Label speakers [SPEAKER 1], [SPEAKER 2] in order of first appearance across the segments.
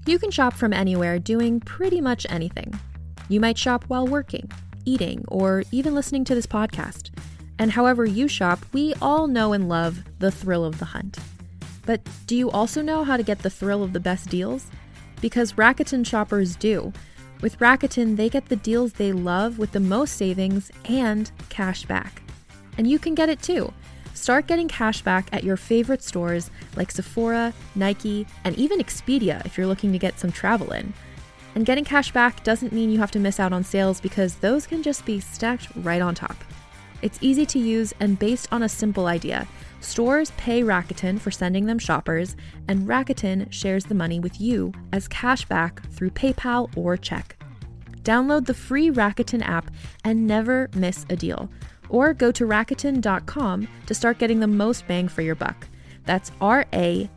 [SPEAKER 1] You can shop from anywhere doing pretty much anything. You might shop while working, eating, or even listening to this podcast. And however you shop, we all know and love the thrill of the hunt. But do you also know how to get the thrill of the best deals? Because Rakuten shoppers do. With Rakuten, they get the deals they love with the most savings and cash back. And you can get it too. Start getting cash back at your favorite stores like Sephora, Nike, and even Expedia if you're looking to get some travel in. And getting cash back doesn't mean you have to miss out on sales because those can just be stacked right on top. It's easy to use and based on a simple idea. Stores pay Rakuten for sending them shoppers, and Rakuten shares the money with you as cash back through PayPal or check. Download the free Rakuten app and never miss a deal. Or go to Rakuten.com to start getting the most bang for your buck. That's Rakuten.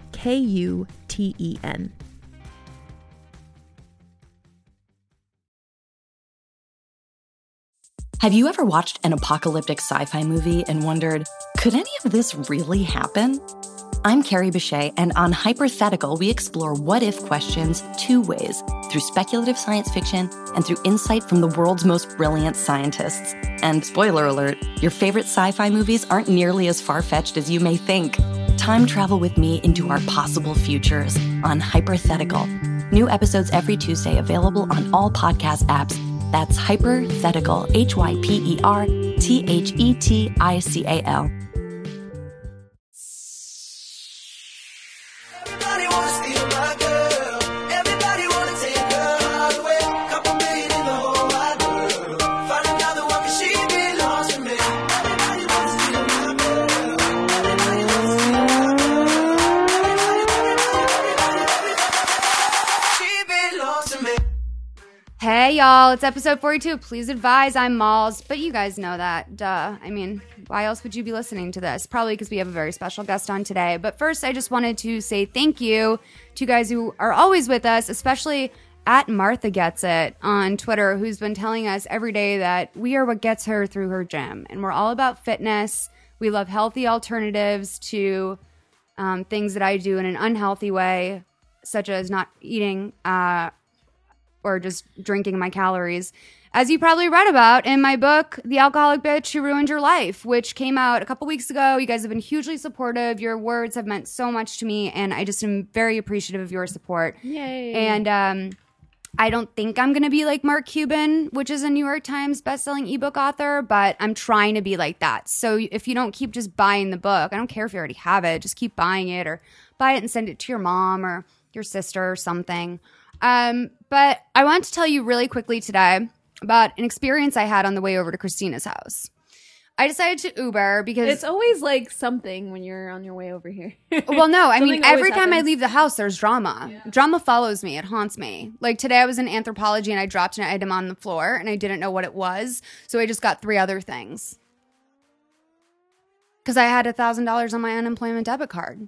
[SPEAKER 2] Have you ever watched an apocalyptic sci-fi movie and wondered, could any of this really happen? I'm Carrie Bechet, and on Hypothetical, we explore what-if questions two ways, through speculative science fiction and through insight from the world's most brilliant scientists. And spoiler alert, your favorite sci-fi movies aren't nearly as far-fetched as you may think. Time travel with me into our possible futures on Hypothetical. New episodes every Tuesday, available on all podcast apps. That's Hypothetical, Hyperthetical.
[SPEAKER 3] Hey y'all, it's episode 42 of Please Advise. I'm Malls, but you guys know that, duh. I mean, why else would you be listening to this? Probably because we have a very special guest on today. But first, I just wanted to say thank you to you guys who are always with us, especially at Martha Gets It on Twitter, who's been telling us every day that we are what gets her through her gym. And we're all about fitness. We love healthy alternatives to things that I do in an unhealthy way, such as not eating or just drinking my calories. As you probably read about in my book, The Alcoholic Bitch Who Ruined Your Life, which came out a couple weeks ago. You guys have been hugely supportive. Your words have meant so much to me, and I just am very appreciative of your support.
[SPEAKER 4] Yay.
[SPEAKER 3] And I don't think I'm going to be like Mark Cuban, which is a New York Times bestselling ebook author, but I'm trying to be like that. So if you don't keep just buying the book, I don't care if you already have it, just keep buying it, or buy it and send it to your mom or your sister or something. But I want to tell you really quickly today about an experience I had on the way over to Christina's house. I decided to Uber because
[SPEAKER 4] it's always like something when you're on your way over here.
[SPEAKER 3] Well, no, I mean,
[SPEAKER 4] Something
[SPEAKER 3] every
[SPEAKER 4] always
[SPEAKER 3] time I
[SPEAKER 4] happens.
[SPEAKER 3] leave the house, there's drama. Yeah. Drama follows me. It haunts me. Like today I was in anthropology and I dropped an item on the floor and I didn't know what it was. So I just got 3 other things. Because I had $1,000 on my unemployment debit card.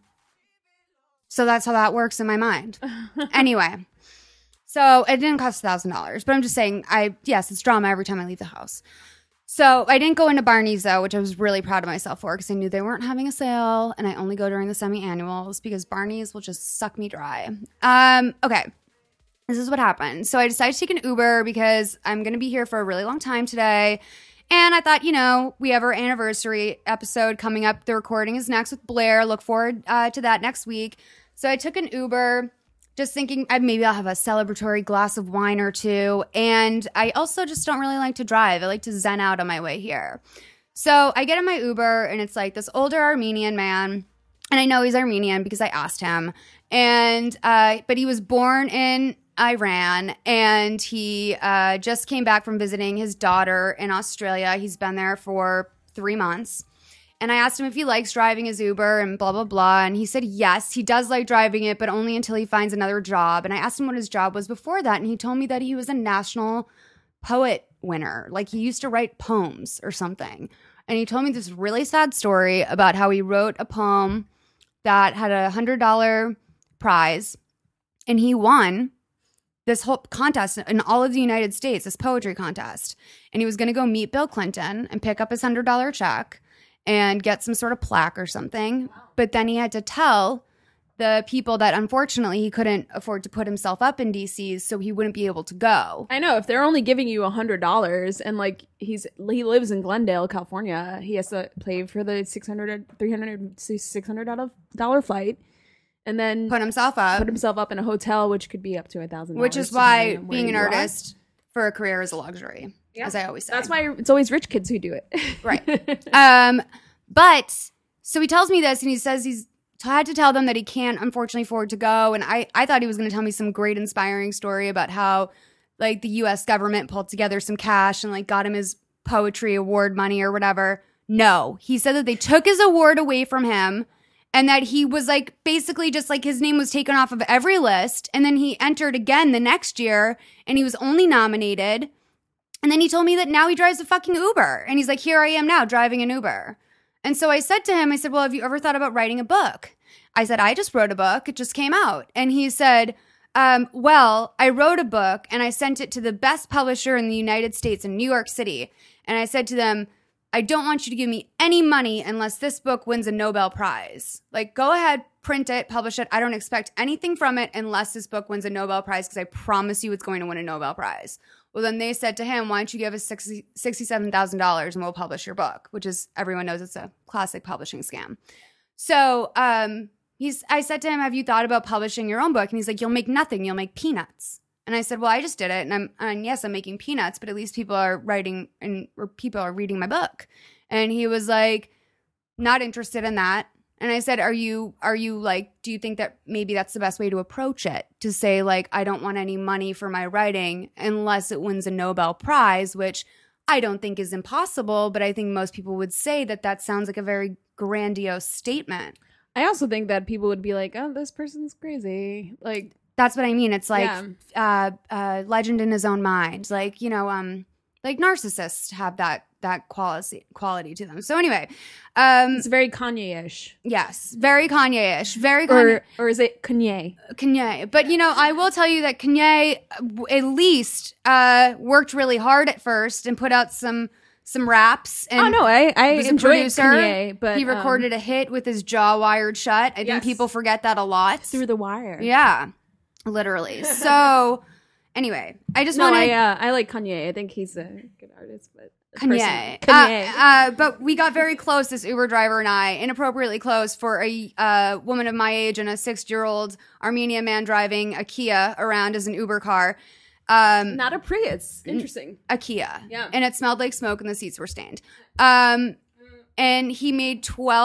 [SPEAKER 3] So that's how that works in my mind. Anyway. So it didn't cost $1,000, but I'm just saying, yes, it's drama every time I leave the house. So I didn't go into Barney's though, which I was really proud of myself for because I knew they weren't having a sale, and I only go during the semi-annuals because Barney's will just suck me dry. Okay, this is what happened. So I decided to take an Uber because I'm going to be here for a really long time today. And I thought, we have our anniversary episode coming up. The recording is next with Blair. Look forward to that next week. So I took an Uber, just thinking maybe I'll have a celebratory glass of wine or two. And I also just don't really like to drive. I like to zen out on my way here. So I get in my Uber, and it's like this older Armenian man. And I know he's Armenian because I asked him. And but he was born in Iran, and he just came back from visiting his daughter in Australia. He's been there for 3 months. And I asked him if he likes driving his Uber and blah, blah, blah. And he said, yes, he does like driving it, but only until he finds another job. And I asked him what his job was before that. And he told me that he was a national poet winner. Like he used to write poems or something. And he told me this really sad story about how he wrote a poem that had a $100 prize. And he won this whole contest in all of the United States, this poetry contest. And he was going to go meet Bill Clinton and pick up his $100 check and get some sort of plaque or something. Wow. But then he had to tell the people that unfortunately he couldn't afford to put himself up in DCs, so he wouldn't be able to go.
[SPEAKER 4] I know, if they're only giving you $100 and like he lives in Glendale, California, he has to pay for the $600 flight, and then
[SPEAKER 3] Put himself up,
[SPEAKER 4] in a hotel, which could be up to $1,000.
[SPEAKER 3] which is why being an artist for a career is a luxury, as I always say.
[SPEAKER 4] That's why it's always rich kids who do it.
[SPEAKER 3] Right. But so he tells me this, and he says he's had to tell them that he can't unfortunately afford to go. And I thought he was going to tell me some great inspiring story about how like the US government pulled together some cash and like got him his poetry award money or whatever. No, he said that they took his award away from him and that he was like basically just like his name was taken off of every list. And then he entered again the next year and he was only nominated. And then he told me that now he drives a fucking Uber. And he's like, here I am now driving an Uber. And so I said to him, I said, well, have you ever thought about writing a book? I said, I just wrote a book. It just came out. And he said, well, I wrote a book and I sent it to the best publisher in the United States in New York City. And I said to them, I don't want you to give me any money unless this book wins a Nobel Prize. Like, go ahead, print it, publish it. I don't expect anything from it unless this book wins a Nobel Prize because I promise you it's going to win a Nobel Prize. Well, then they said to him, why don't you give us $67,000 and we'll publish your book, which is, everyone knows it's a classic publishing scam. So I said to him, have you thought about publishing your own book? And he's like, you'll make nothing. You'll make peanuts. And I said, well, I just did it. And yes, I'm making peanuts, but at least people are writing or people are reading my book. And he was like, not interested in that. And I said, are you like, do you think that maybe that's the best way to approach it? To say like, I don't want any money for my writing unless it wins a Nobel Prize, which I don't think is impossible, but I think most people would say that that sounds like a very grandiose statement.
[SPEAKER 4] I also think that people would be like, oh, this person's crazy. Like,
[SPEAKER 3] that's what I mean. It's like legend in his own mind. Like, you know, like narcissists have that quality to them. So anyway,
[SPEAKER 4] it's very Kanye-ish.
[SPEAKER 3] Yes, very Kanye-ish. Very Kanye.
[SPEAKER 4] Or is it Kanye?
[SPEAKER 3] Kanye. But, you know, I will tell you that Kanye at least worked really hard at first and put out some raps. And
[SPEAKER 4] I
[SPEAKER 3] was a
[SPEAKER 4] enjoy
[SPEAKER 3] producer.
[SPEAKER 4] Kanye, but
[SPEAKER 3] he recorded a hit with his jaw wired shut. I think people forget that a lot.
[SPEAKER 4] Through the wire.
[SPEAKER 3] Yeah, literally. So anyway, I just want to...
[SPEAKER 4] I like Kanye. I think he's a good artist, but...
[SPEAKER 3] Kanye. But we got very close, this Uber driver and I, inappropriately close for a woman of my age and a 6-year-old Armenian man driving a Kia around as an Uber car.
[SPEAKER 4] Not a Prius. Interesting.
[SPEAKER 3] A Kia.
[SPEAKER 4] Yeah.
[SPEAKER 3] And it smelled like smoke and the seats were stained. And he made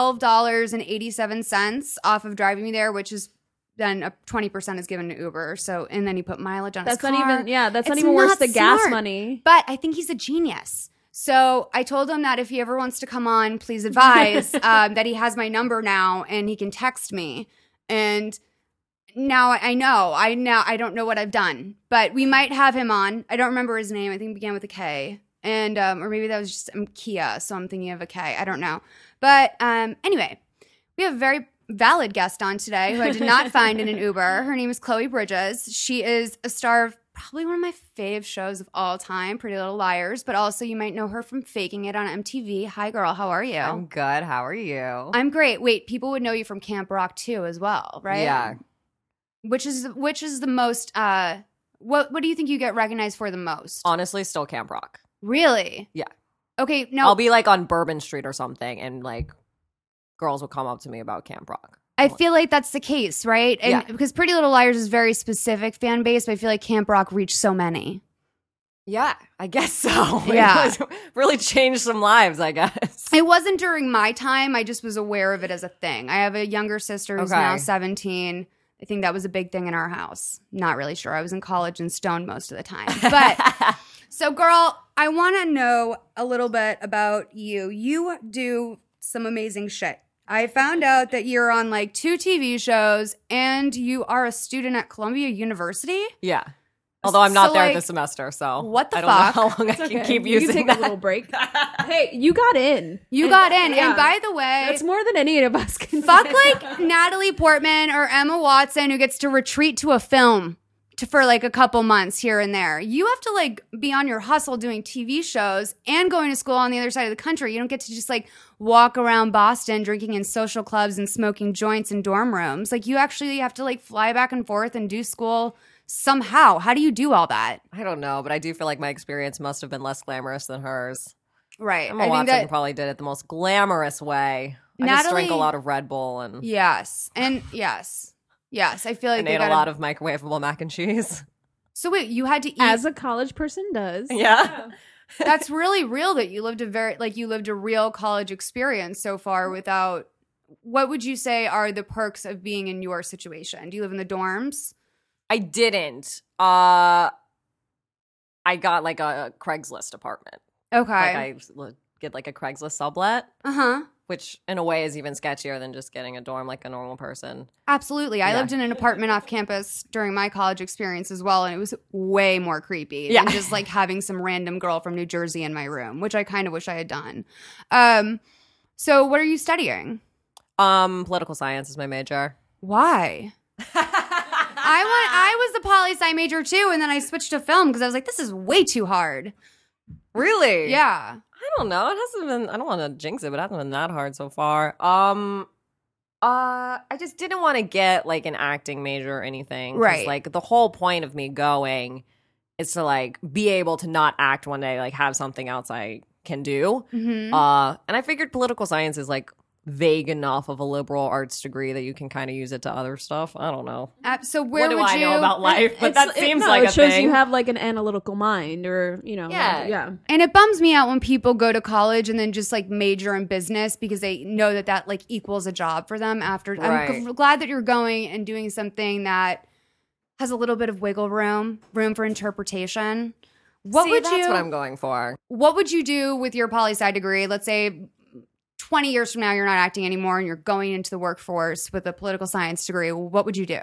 [SPEAKER 3] $12.87 off of driving me there, which is then 20% is given to Uber. So, and then he put mileage on his car.
[SPEAKER 4] That's not even worth the gas money.
[SPEAKER 3] But I think he's a genius. So I told him that if he ever wants to come on, please advise that he has my number now and he can text me. And now I know. I don't know what I've done, but we might have him on. I don't remember his name. I think it began with a K. And or maybe that was just Kia, so I'm thinking of a K. I don't know. But anyway, we have a very valid guest on today who I did not find in an Uber. Her name is Chloe Bridges. She is a star of probably one of my fave shows of all time, Pretty Little Liars, but also you might know her from Faking It on MTV. Hi, girl. How are you?
[SPEAKER 5] I'm good. How are you?
[SPEAKER 3] I'm great. Wait, people would know you from Camp Rock too as well, right?
[SPEAKER 5] Yeah.
[SPEAKER 3] Which is the most, what do you think you get recognized for the most?
[SPEAKER 5] Honestly, still Camp Rock.
[SPEAKER 3] Really?
[SPEAKER 5] Yeah.
[SPEAKER 3] Okay, no.
[SPEAKER 5] I'll be like on Bourbon Street or something and like girls will come up to me about Camp Rock.
[SPEAKER 3] I feel like that's the case, right? And
[SPEAKER 5] yeah.
[SPEAKER 3] Because Pretty Little Liars is very specific fan base, but I feel like Camp Rock reached so many.
[SPEAKER 5] Yeah, I guess so.
[SPEAKER 3] Yeah.
[SPEAKER 5] It really changed some lives, I guess.
[SPEAKER 3] It wasn't during my time. I just was aware of it as a thing. I have a younger sister who's now 17. I think that was a big thing in our house. Not really sure. I was in college and stoned most of the time. But so, girl, I want to know a little bit about you. You do some amazing shit. I found out that you're on like 2 TV shows and you are a student at Columbia University.
[SPEAKER 5] Yeah. Although I'm not
[SPEAKER 3] So,
[SPEAKER 5] there
[SPEAKER 3] like,
[SPEAKER 5] this semester, so
[SPEAKER 3] what the
[SPEAKER 5] I don't know
[SPEAKER 3] fuck?
[SPEAKER 5] how long I can keep using
[SPEAKER 4] You can take
[SPEAKER 5] that.
[SPEAKER 4] a little break. Hey, you got in.
[SPEAKER 3] You got in.
[SPEAKER 4] Yeah.
[SPEAKER 3] And by the way,
[SPEAKER 4] That's more than any of us can
[SPEAKER 3] fuck
[SPEAKER 4] say.
[SPEAKER 3] like Natalie Portman or Emma Watson who gets to retreat to a film. for like a couple months here and there. You have to like be on your hustle doing TV shows and going to school on the other side of the country. You don't get to just like walk around Boston drinking in social clubs and smoking joints in dorm rooms. Like you actually have to like fly back and forth and do school somehow. How do you do all that?
[SPEAKER 5] I don't know, but I do feel like my experience must have been less glamorous than hers.
[SPEAKER 3] Right.
[SPEAKER 5] Emma Watson probably did it the most glamorous way. I just drank a lot of Red Bull and
[SPEAKER 3] yes. And yes. Yes, I feel like
[SPEAKER 5] and ate a lot of microwavable mac and cheese.
[SPEAKER 3] So wait, you had to eat
[SPEAKER 4] as a college person does.
[SPEAKER 5] Yeah.
[SPEAKER 3] That's really real that you lived a real college experience so far without. What would you say are the perks of being in your situation? Do you live in the dorms?
[SPEAKER 5] I didn't. I got like a Craigslist apartment.
[SPEAKER 3] Okay.
[SPEAKER 5] Like I get like a Craigslist sublet.
[SPEAKER 3] Uh-huh.
[SPEAKER 5] Which in a way is even sketchier than just getting a dorm like a normal person.
[SPEAKER 3] Absolutely. I lived in an apartment off campus during my college experience as well, and it was way more creepy than just like having some random girl from New Jersey in my room, which I kind of wish I had done. So what are you studying?
[SPEAKER 5] Political science is my major.
[SPEAKER 3] Why? I was the poli-sci major too, and then I switched to film because I was like, this is way too hard.
[SPEAKER 5] Really?
[SPEAKER 3] Yeah.
[SPEAKER 5] I don't know. It hasn't been. I don't want to jinx it, but it hasn't been that hard so far. I just didn't want to get like an acting major or anything.
[SPEAKER 3] Right.
[SPEAKER 5] Like the whole point of me going is to like be able to not act one day, like have something else I can do.
[SPEAKER 3] Mm-hmm.
[SPEAKER 5] And I figured political science is like vague enough of a liberal arts degree that you can kind of use it to other stuff. I don't know.
[SPEAKER 3] So where
[SPEAKER 5] what do
[SPEAKER 3] would
[SPEAKER 5] I
[SPEAKER 3] you
[SPEAKER 5] know about life? But that seems like
[SPEAKER 4] it
[SPEAKER 5] a
[SPEAKER 4] shows
[SPEAKER 5] thing.
[SPEAKER 4] you have like an analytical mind, or
[SPEAKER 5] Yeah.
[SPEAKER 3] And it bums me out when people go to college and then just like major in business because they know that like equals a job for them after.
[SPEAKER 5] Right.
[SPEAKER 3] I'm glad that you're going and doing something that has a little bit of wiggle room for interpretation. That's
[SPEAKER 5] what I'm going for.
[SPEAKER 3] What would you do with your poli-sci degree? Let's say 20 years from now, you're not acting anymore and you're going into the workforce with a political science degree. What would you do?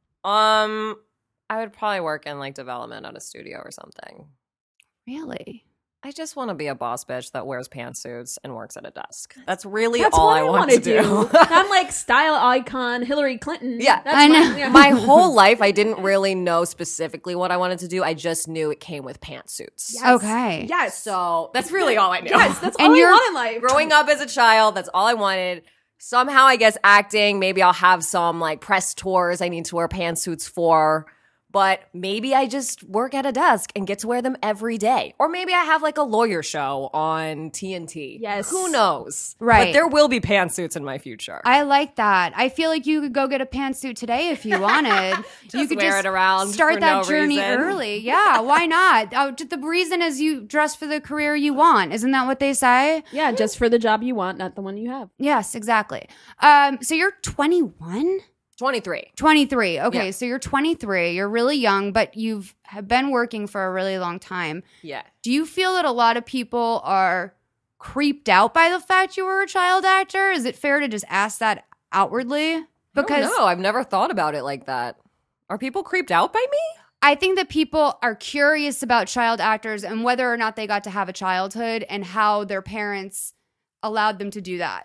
[SPEAKER 5] I would probably work in like development at a studio or something.
[SPEAKER 3] Really?
[SPEAKER 5] I just want to be a boss bitch that wears pantsuits and works at a desk. That's really
[SPEAKER 4] That's
[SPEAKER 5] all
[SPEAKER 4] what
[SPEAKER 5] I want to do.
[SPEAKER 4] I'm like style icon Hillary Clinton.
[SPEAKER 5] Yeah.
[SPEAKER 4] That's
[SPEAKER 3] I know.
[SPEAKER 5] My whole life, I didn't really know specifically what I wanted to do. I just knew it came with pantsuits.
[SPEAKER 4] Yes.
[SPEAKER 3] Okay.
[SPEAKER 4] Yes.
[SPEAKER 5] So that's really all I knew.
[SPEAKER 4] Yes, that's
[SPEAKER 3] And
[SPEAKER 4] all I
[SPEAKER 3] you're
[SPEAKER 4] want in life.
[SPEAKER 5] Growing up as a child, that's all I wanted. Somehow, I guess acting, maybe I'll have some like press tours I need to wear pantsuits for. But maybe I just work at a desk and get to wear them every day. Or maybe I have like a lawyer show on TNT.
[SPEAKER 4] Yes.
[SPEAKER 5] Who knows?
[SPEAKER 3] Right.
[SPEAKER 5] But there will be pantsuits in my future.
[SPEAKER 3] I like that. I feel like you could go get a pantsuit today if you wanted. You could
[SPEAKER 5] wear it around
[SPEAKER 3] start
[SPEAKER 5] for
[SPEAKER 3] that
[SPEAKER 5] no
[SPEAKER 3] journey
[SPEAKER 5] reason.
[SPEAKER 3] early. Yeah, why not? The reason is you dress for the career you want. Isn't that what they say?
[SPEAKER 4] Yeah, just for the job you want, not the one you have.
[SPEAKER 3] Yes, exactly. So you're 21?
[SPEAKER 5] 23.
[SPEAKER 3] 23. Okay,
[SPEAKER 5] Yeah.
[SPEAKER 3] so you're 23. You're really young, but have been working for a really long time.
[SPEAKER 5] Yeah.
[SPEAKER 3] Do you feel that a lot of people are creeped out by the fact you were a child actor? Is it fair to just ask that outwardly? Because
[SPEAKER 5] No, I've never thought about it like that. Are people creeped out by me?
[SPEAKER 3] I think that people are curious about child actors and whether or not they got to have a childhood and how their parents allowed them to do that.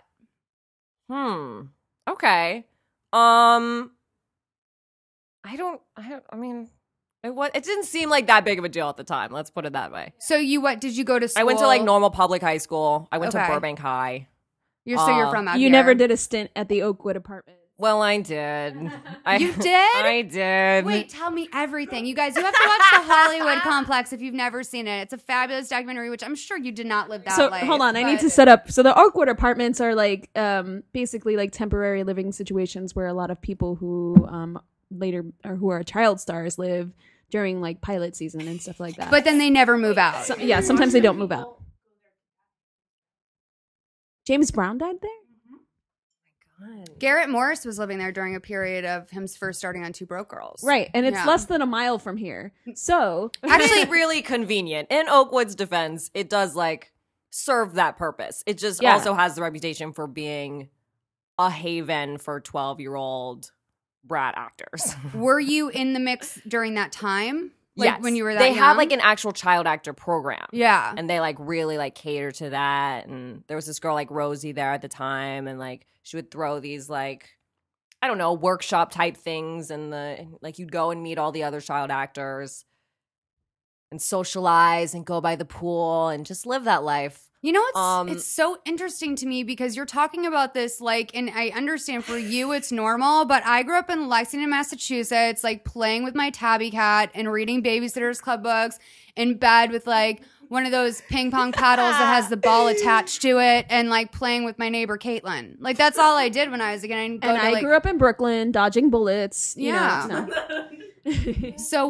[SPEAKER 5] Okay. It didn't seem like that big of a deal at the time. Let's put it that way.
[SPEAKER 3] So did you go to school?
[SPEAKER 5] I went to like normal public high school. I went to
[SPEAKER 3] Okay.
[SPEAKER 5] Burbank High.
[SPEAKER 3] You're from out
[SPEAKER 4] You
[SPEAKER 3] here.
[SPEAKER 4] never did a stint at the Oakwood apartment.
[SPEAKER 5] Well, I did.
[SPEAKER 3] You did?
[SPEAKER 5] I did.
[SPEAKER 3] Wait, tell me everything. You guys, you have to watch the Hollywood Complex if you've never seen it. It's a fabulous documentary, which I'm sure you did not live that
[SPEAKER 4] So
[SPEAKER 3] life.
[SPEAKER 4] hold on, I need
[SPEAKER 3] but-
[SPEAKER 4] to set up. So the Oakwood apartments are like basically like temporary living situations where a lot of people who later or who are child stars live during like pilot season and stuff like that.
[SPEAKER 3] But then they never move out.
[SPEAKER 4] yeah, sometimes they don't move out. James Brown died there?
[SPEAKER 3] Garrett Morris was living there during a period of him first starting on Two Broke Girls.
[SPEAKER 4] Right, and it's
[SPEAKER 3] Yeah.
[SPEAKER 4] less than a mile from here. So
[SPEAKER 5] Actually, really convenient. In Oakwood's defense, it does like serve that purpose. It just
[SPEAKER 4] Yeah.
[SPEAKER 5] also has the reputation for being a haven for 12-year-old brat actors.
[SPEAKER 3] Were you in the mix during that time? Like
[SPEAKER 5] Yes.
[SPEAKER 3] when you were that
[SPEAKER 5] They
[SPEAKER 3] young?
[SPEAKER 5] have like an actual child actor program.
[SPEAKER 3] Yeah.
[SPEAKER 5] And they like really like cater to that. And there was this girl like Rosie there at the time, and like she would throw these like I don't know, workshop type things, and like you'd go and meet all the other child actors and socialize and go by the pool and just live that life.
[SPEAKER 3] You know, it's so interesting to me because you're talking about this like, and I understand for you it's normal, but I grew up in Lexington, Massachusetts, like playing with my tabby cat and reading Babysitter's Club books in bed with like one of those ping pong paddles that has the ball attached to it, and like playing with my neighbor Caitlin. Like that's all I did when I was a kid.
[SPEAKER 4] I grew up in Brooklyn, dodging bullets. You know.
[SPEAKER 3] So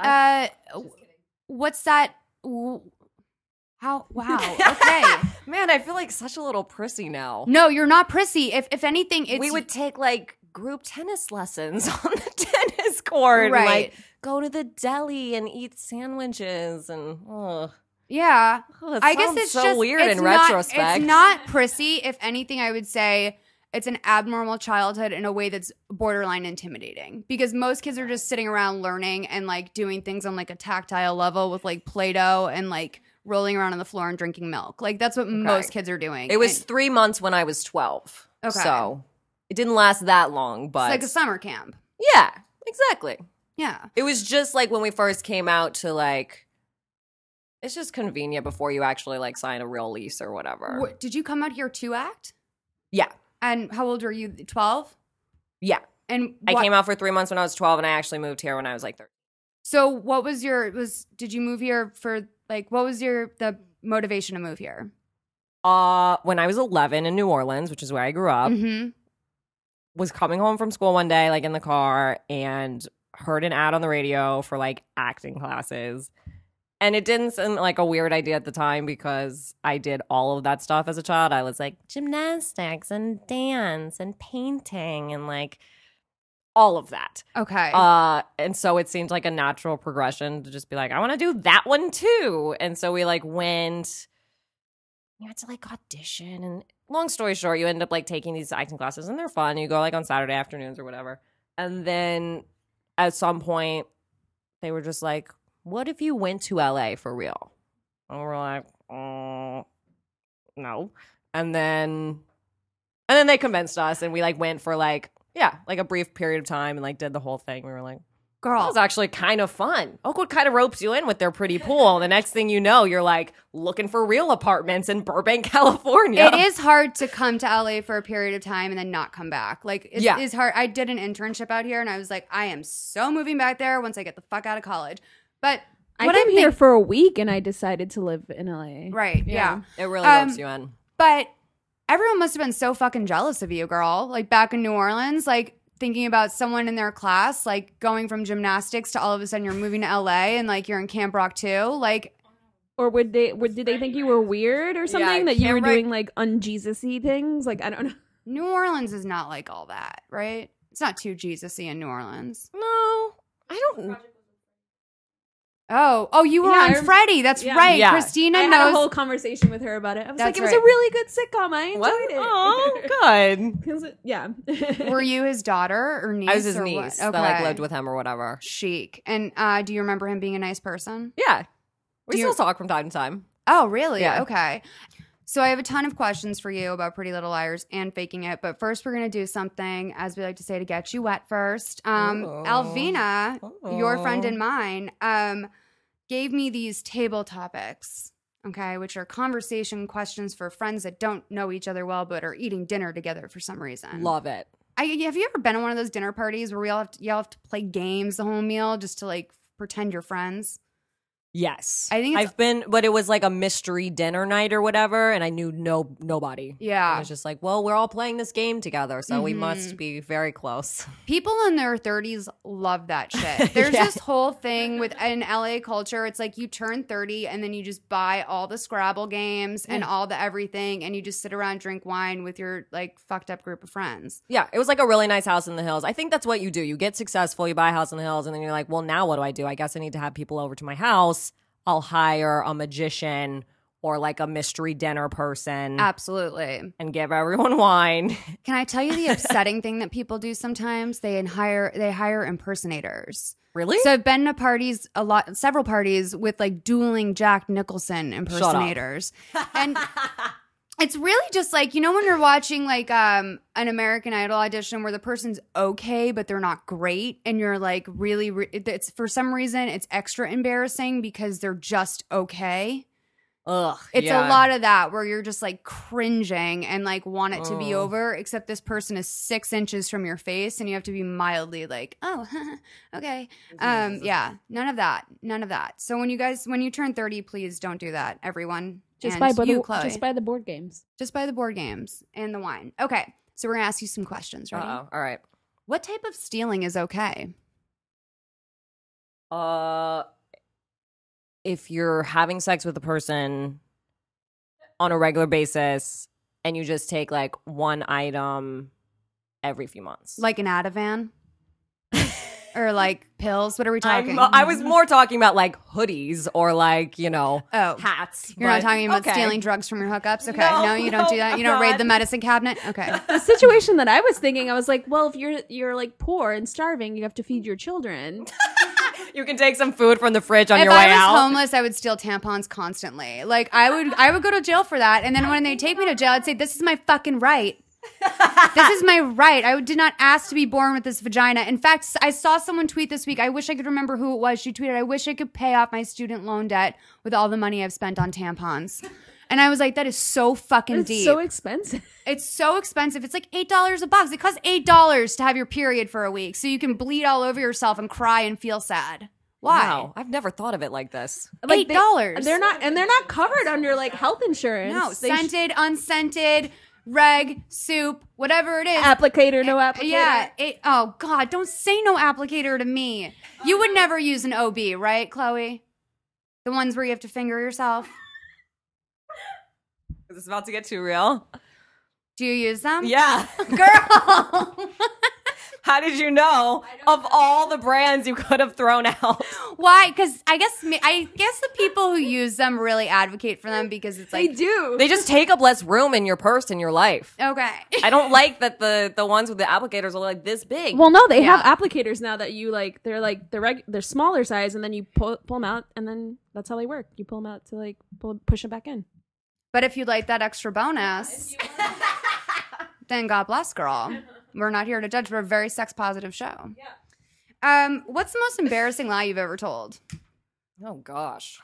[SPEAKER 3] what's that? How? Wow. Okay.
[SPEAKER 5] Man, I feel like such a little prissy now.
[SPEAKER 3] No, you're not prissy. If anything, it's
[SPEAKER 5] we would take like group tennis lessons on the tennis court,
[SPEAKER 3] right?
[SPEAKER 5] And, like go to the deli and eat sandwiches, and
[SPEAKER 3] yeah. I guess it's
[SPEAKER 5] so
[SPEAKER 3] just
[SPEAKER 5] weird
[SPEAKER 3] it's
[SPEAKER 5] in
[SPEAKER 3] not,
[SPEAKER 5] retrospect.
[SPEAKER 3] It's not prissy. If anything, I would say it's an abnormal childhood in a way that's borderline intimidating, because most kids are just sitting around learning and like doing things on like a tactile level with like Play-Doh and like rolling around on the floor and drinking milk. Like that's what most kids are doing.
[SPEAKER 5] It was 3 months when I was 12.
[SPEAKER 3] Okay.
[SPEAKER 5] So it didn't last that long, but
[SPEAKER 3] it's like a summer camp.
[SPEAKER 5] Yeah, exactly.
[SPEAKER 3] Yeah.
[SPEAKER 5] It was just like when we first came out to like, it's just convenient before you actually like sign a real lease or whatever.
[SPEAKER 3] Did you come out here to act?
[SPEAKER 5] Yeah.
[SPEAKER 3] And how old were you? 12?
[SPEAKER 5] Yeah.
[SPEAKER 3] And
[SPEAKER 5] I came out for 3 months when I was 12, and I actually moved here when I was like 13.
[SPEAKER 3] So what was did you move here for like, what was the motivation to move here?
[SPEAKER 5] When I was 11 in New Orleans, which is where I grew up, was coming home from school one day, like in the car, and heard an ad on the radio for like acting classes. And it didn't seem like a weird idea at the time because I did all of that stuff as a child. I was like gymnastics and dance and painting and like all of that.
[SPEAKER 3] Okay.
[SPEAKER 5] And so it seemed like a natural progression to just be like, I want to do that one too. And so we like went, you had to like audition, and long story short, you end up like taking these acting classes, and they're fun. You go like on Saturday afternoons or whatever. And then at some point they were just like, what if you went to LA for real? And we're like, no. And then they convinced us, and we like went for like a brief period of time and like did the whole thing. We were like,
[SPEAKER 3] girl,
[SPEAKER 5] that was actually kind of fun. Oakwood kind of ropes you in with their pretty pool. The next thing you know, you're like looking for real apartments in Burbank, California.
[SPEAKER 3] It is hard to come to LA for a period of time and then not come back. Like, it is hard. I did an internship out here, and I was like, I am so moving back there once I get the fuck out of college. But
[SPEAKER 4] I came here for a week, and I decided to live in LA.
[SPEAKER 3] Right, yeah.
[SPEAKER 5] It really ropes you in.
[SPEAKER 3] But everyone must have been so fucking jealous of you, girl. Like, back in New Orleans, like, thinking about someone in their class, like, going from gymnastics to all of a sudden you're moving to LA and, like, you're in Camp Rock too. Like,
[SPEAKER 4] or did they think you were weird or something, that you were doing, like, un-Jesus-y things? Like, I don't know.
[SPEAKER 3] New Orleans is not like all that, right? It's not too Jesus-y in New Orleans.
[SPEAKER 5] No, I don't.
[SPEAKER 3] Oh, you were on Freddie. That's right. Yeah. Christina
[SPEAKER 4] I
[SPEAKER 3] knows.
[SPEAKER 4] had a whole conversation with her about it. I was like, it was
[SPEAKER 3] right.
[SPEAKER 4] a really good sitcom. I enjoyed it.
[SPEAKER 5] Oh, good.
[SPEAKER 4] Yeah.
[SPEAKER 3] Were you his daughter or niece?
[SPEAKER 5] I was his niece that like lived with him or whatever.
[SPEAKER 3] Chic. And do you remember him being a nice person?
[SPEAKER 5] Yeah. We still talk from time to time.
[SPEAKER 3] Oh, really?
[SPEAKER 5] Yeah.
[SPEAKER 3] Okay. So I have a ton of questions for you about Pretty Little Liars and Faking It. But first, we're going to do something, as we like to say, to get you wet first. Alvina, your friend and mine, gave me these table topics, okay, which are conversation questions for friends that don't know each other well but are eating dinner together for some reason.
[SPEAKER 5] Love it.
[SPEAKER 3] Have you ever been on one of those dinner parties where y'all have to play games the whole meal just to like pretend you're friends?
[SPEAKER 5] Yes.
[SPEAKER 3] I think
[SPEAKER 5] I've been, but it was like a mystery dinner night or whatever, and I knew nobody.
[SPEAKER 3] Yeah.
[SPEAKER 5] It was just like, well, we're all playing this game together, so we must be very close.
[SPEAKER 3] People in their 30s love that shit. There's this whole thing with in LA culture. It's like you turn 30 and then you just buy all the Scrabble games and all the everything, and you just sit around, drink wine with your like fucked up group of friends.
[SPEAKER 5] Yeah, it was like a really nice house in the hills. I think that's what you do. You get successful, you buy a house in the hills, and then you're like, well, now what do? I guess I need to have people over to my house. I'll hire a magician or like a mystery dinner person.
[SPEAKER 3] Absolutely.
[SPEAKER 5] And give everyone wine.
[SPEAKER 3] Can I tell you the upsetting thing that people do sometimes? They hire impersonators.
[SPEAKER 5] Really?
[SPEAKER 3] So I've been to parties, several parties with like dueling Jack Nicholson impersonators. And It's really just like, you know, when you're watching like an American Idol audition where the person's okay, but they're not great. And you're like it's for some reason it's extra embarrassing because they're just okay.
[SPEAKER 5] Ugh.
[SPEAKER 3] It's a lot of that where you're just like cringing and like want it to be over, except this person is 6 inches from your face and you have to be mildly like, oh, okay. Yeah, none of that. So when you turn 30, please don't do that, everyone.
[SPEAKER 4] Just
[SPEAKER 3] And
[SPEAKER 4] buy
[SPEAKER 3] you, Chloe.
[SPEAKER 4] just buy the board games.
[SPEAKER 3] Just buy the board games and the wine. Okay, so we're gonna ask you some questions, right?
[SPEAKER 5] All right.
[SPEAKER 3] What type of stealing is okay?
[SPEAKER 5] If you're having sex with a person on a regular basis and you just take like one item every few months.
[SPEAKER 3] Like an Ativan? Or like pills? What are we talking?
[SPEAKER 5] I was more talking about like hoodies or like,
[SPEAKER 3] Oh.
[SPEAKER 5] hats.
[SPEAKER 3] You're not
[SPEAKER 5] but-
[SPEAKER 3] talking about
[SPEAKER 5] okay.
[SPEAKER 3] stealing drugs from your hookups? Okay.
[SPEAKER 5] No,
[SPEAKER 3] No, you don't do that? You don't
[SPEAKER 5] I'm
[SPEAKER 3] raid
[SPEAKER 5] not.
[SPEAKER 3] the medicine cabinet? Okay.
[SPEAKER 4] The situation that I was thinking, I was like, well, if you're like poor and starving, you have to feed your children.
[SPEAKER 5] You can take some food from the fridge on
[SPEAKER 3] If
[SPEAKER 5] your way
[SPEAKER 3] I was
[SPEAKER 5] out.
[SPEAKER 3] homeless, I would steal tampons constantly. Like I would go to jail for that. And then when they take me to jail, I'd say, this is my fucking right. This is my right. I did not ask to be born with this vagina. In fact, I saw someone tweet this week. I wish I could remember who it was. She tweeted, I wish I could pay off my student loan debt with all the money I've spent on tampons. And I was like, that is so fucking
[SPEAKER 4] It's
[SPEAKER 3] deep.
[SPEAKER 4] so expensive.
[SPEAKER 3] It's so expensive. It's like $8 a box. It costs $8 to have your period for a week so you can bleed all over yourself and cry and feel sad. Why?
[SPEAKER 5] Wow, I've never thought of it like this.
[SPEAKER 4] Like
[SPEAKER 3] $8.
[SPEAKER 4] They're not covered under like health insurance.
[SPEAKER 3] No,
[SPEAKER 4] They
[SPEAKER 3] scented, unscented, reg, soup, whatever it is.
[SPEAKER 4] applicator, no applicator.
[SPEAKER 3] Yeah. Oh, God, don't say no applicator to me. You would never use an OB, right, Chloe? The ones where you have to finger yourself.
[SPEAKER 5] Is this about to get too real?
[SPEAKER 3] Do you use them?
[SPEAKER 5] Yeah.
[SPEAKER 3] Girl.
[SPEAKER 5] How did you know of all the brands you could have thrown out?
[SPEAKER 3] Why? Because I guess the people who use them really advocate for them because it's
[SPEAKER 4] They
[SPEAKER 3] like,
[SPEAKER 4] do.
[SPEAKER 5] They just take up less room in your purse in your life.
[SPEAKER 3] okay.
[SPEAKER 5] I don't like that the ones with the applicators are like this big.
[SPEAKER 4] Well, no, they
[SPEAKER 3] Yeah.
[SPEAKER 4] have applicators now that you like. They're smaller size, and then you pull them out, and then that's how they work. You pull them out to like push them back in.
[SPEAKER 3] But if you'd like that extra bonus, then God bless, girl. We're not here to judge. We're a very sex positive show. Yeah. What's the most embarrassing lie you've ever told?
[SPEAKER 5] Oh gosh.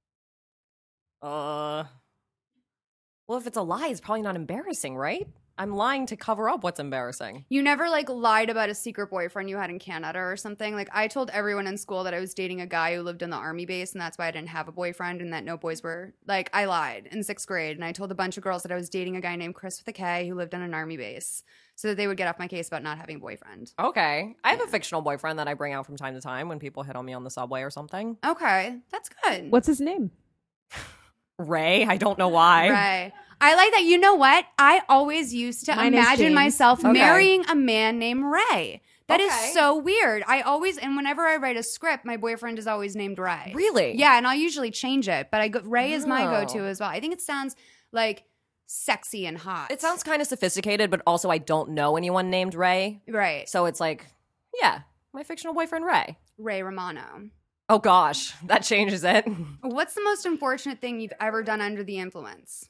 [SPEAKER 5] Well, if it's a lie, it's probably not embarrassing, right? I'm lying to cover up what's embarrassing.
[SPEAKER 3] You never like lied about a secret boyfriend you had in Canada or something? Like I told everyone in school that I was dating a guy who lived in the army base and that's why I didn't have a boyfriend and that no boys were like I lied in 6th grade and I told a bunch of girls that I was dating a guy named Chris with a K who lived on an army base so that they would get off my case about not having a boyfriend.
[SPEAKER 5] Okay. I have a fictional boyfriend that I bring out from time to time when people hit on me on the subway or something.
[SPEAKER 3] Okay, that's good.
[SPEAKER 4] What's his name?
[SPEAKER 5] Ray, I don't know why.
[SPEAKER 3] Right. I like that. You know what? I always used to
[SPEAKER 4] Mine is
[SPEAKER 3] imagine
[SPEAKER 4] James.
[SPEAKER 3] myself
[SPEAKER 5] Okay.
[SPEAKER 3] marrying a man named Ray. That is
[SPEAKER 5] Okay.
[SPEAKER 3] so weird. And whenever I write a script, my boyfriend is always named Ray.
[SPEAKER 5] Really?
[SPEAKER 3] Yeah, and I'll usually change it, but Ray is my
[SPEAKER 5] Oh.
[SPEAKER 3] go-to as well. I think it sounds like sexy and hot.
[SPEAKER 5] It sounds kind of sophisticated, but also I don't know anyone named Ray.
[SPEAKER 3] right.
[SPEAKER 5] So it's like, yeah, my fictional boyfriend Ray.
[SPEAKER 3] Ray Romano.
[SPEAKER 5] Oh gosh, that changes it.
[SPEAKER 3] What's the most unfortunate thing you've ever done under the influence?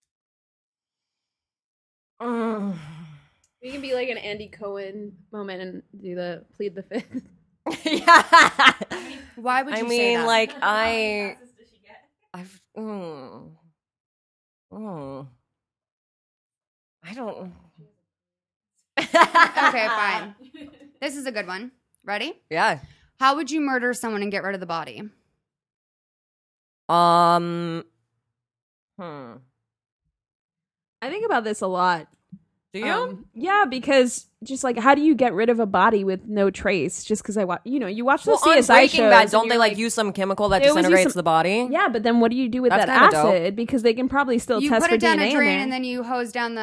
[SPEAKER 5] Mm.
[SPEAKER 4] We can be like an Andy Cohen moment and do the plead the fifth.
[SPEAKER 5] Yeah.
[SPEAKER 3] Why would you
[SPEAKER 5] I
[SPEAKER 3] say
[SPEAKER 5] mean,
[SPEAKER 3] that?
[SPEAKER 5] like I've I don't.
[SPEAKER 3] Okay, fine. This is a good one. Ready?
[SPEAKER 5] Yeah.
[SPEAKER 3] How would you murder someone and get rid of the body?
[SPEAKER 4] I think about this a lot.
[SPEAKER 5] Do you?
[SPEAKER 4] Yeah, because just like, how do you get rid of a body with no trace? Just because you watch the
[SPEAKER 5] Well,
[SPEAKER 4] CSI
[SPEAKER 5] on Breaking
[SPEAKER 4] shows,
[SPEAKER 5] Bad,
[SPEAKER 4] and
[SPEAKER 5] don't they
[SPEAKER 4] you're
[SPEAKER 5] like use some chemical that
[SPEAKER 4] They always use
[SPEAKER 5] disintegrates
[SPEAKER 4] some-
[SPEAKER 5] the body?
[SPEAKER 4] Yeah, but then what do you do with
[SPEAKER 5] That's
[SPEAKER 4] that
[SPEAKER 5] kinda dope.
[SPEAKER 4] acid? Because they can probably still
[SPEAKER 3] You
[SPEAKER 4] test
[SPEAKER 3] put
[SPEAKER 4] for
[SPEAKER 3] it down
[SPEAKER 4] DNA
[SPEAKER 3] a
[SPEAKER 4] in
[SPEAKER 3] drain
[SPEAKER 4] there.
[SPEAKER 3] and then you hose down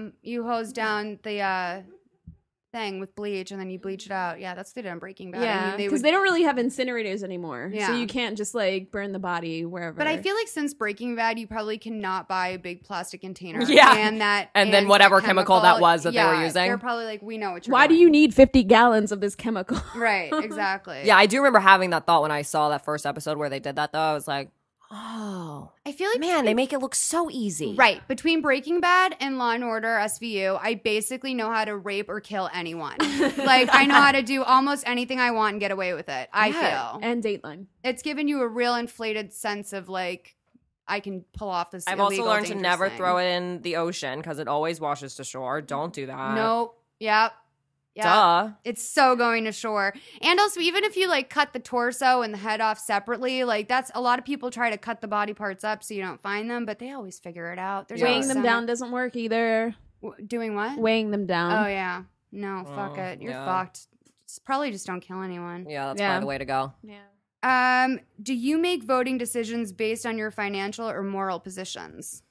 [SPEAKER 3] the thing with bleach and then you bleach it out. Yeah, that's what they did on Breaking Bad. I
[SPEAKER 4] Yeah,
[SPEAKER 3] mean,
[SPEAKER 4] because they don't really have incinerators anymore, so
[SPEAKER 3] Yeah.
[SPEAKER 4] you can't just like burn the body wherever.
[SPEAKER 3] But I feel like since Breaking Bad, you probably cannot buy a big plastic container.
[SPEAKER 5] Yeah.
[SPEAKER 3] And
[SPEAKER 5] then whatever
[SPEAKER 3] that
[SPEAKER 5] chemical that was that they were
[SPEAKER 3] Yeah,
[SPEAKER 5] using.
[SPEAKER 3] They're probably like, we know what you're
[SPEAKER 4] why do
[SPEAKER 3] doing.
[SPEAKER 4] you need 50 gallons of this chemical?
[SPEAKER 3] Right, exactly.
[SPEAKER 5] Yeah, I do remember having that thought when I saw that first episode where they did that, though. I was like, Oh.
[SPEAKER 3] I feel like
[SPEAKER 5] Man, they make it look so easy.
[SPEAKER 3] right between Breaking Bad and Law and Order SVU, I basically know how to rape or kill anyone. Like I know how to do almost anything I want and get away with it. I feel
[SPEAKER 4] And Dateline.
[SPEAKER 3] it's given you a real inflated sense of like I can pull off this.
[SPEAKER 5] I've also
[SPEAKER 3] illegal,
[SPEAKER 5] learned to
[SPEAKER 3] dangerous
[SPEAKER 5] never
[SPEAKER 3] thing.
[SPEAKER 5] throw it in the ocean because it always washes to shore. Don't do that.
[SPEAKER 3] Nope. Yep. Yep.
[SPEAKER 5] Duh.
[SPEAKER 3] It's so going to shore. And also, even if you like cut the torso and the head off separately, like that's a lot of people try to cut the body parts up so you don't find them, but they always figure it out. There's
[SPEAKER 4] Weighing
[SPEAKER 3] always
[SPEAKER 4] them
[SPEAKER 3] some-
[SPEAKER 4] down doesn't work either.
[SPEAKER 3] Doing what?
[SPEAKER 4] Weighing them down.
[SPEAKER 3] Oh yeah. No, fuck it. You're
[SPEAKER 5] yeah.
[SPEAKER 3] fucked. Probably just don't kill anyone.
[SPEAKER 5] Yeah, that's
[SPEAKER 4] Yeah.
[SPEAKER 5] probably the way to go.
[SPEAKER 4] Yeah.
[SPEAKER 3] Do you make voting decisions based on your financial or moral positions?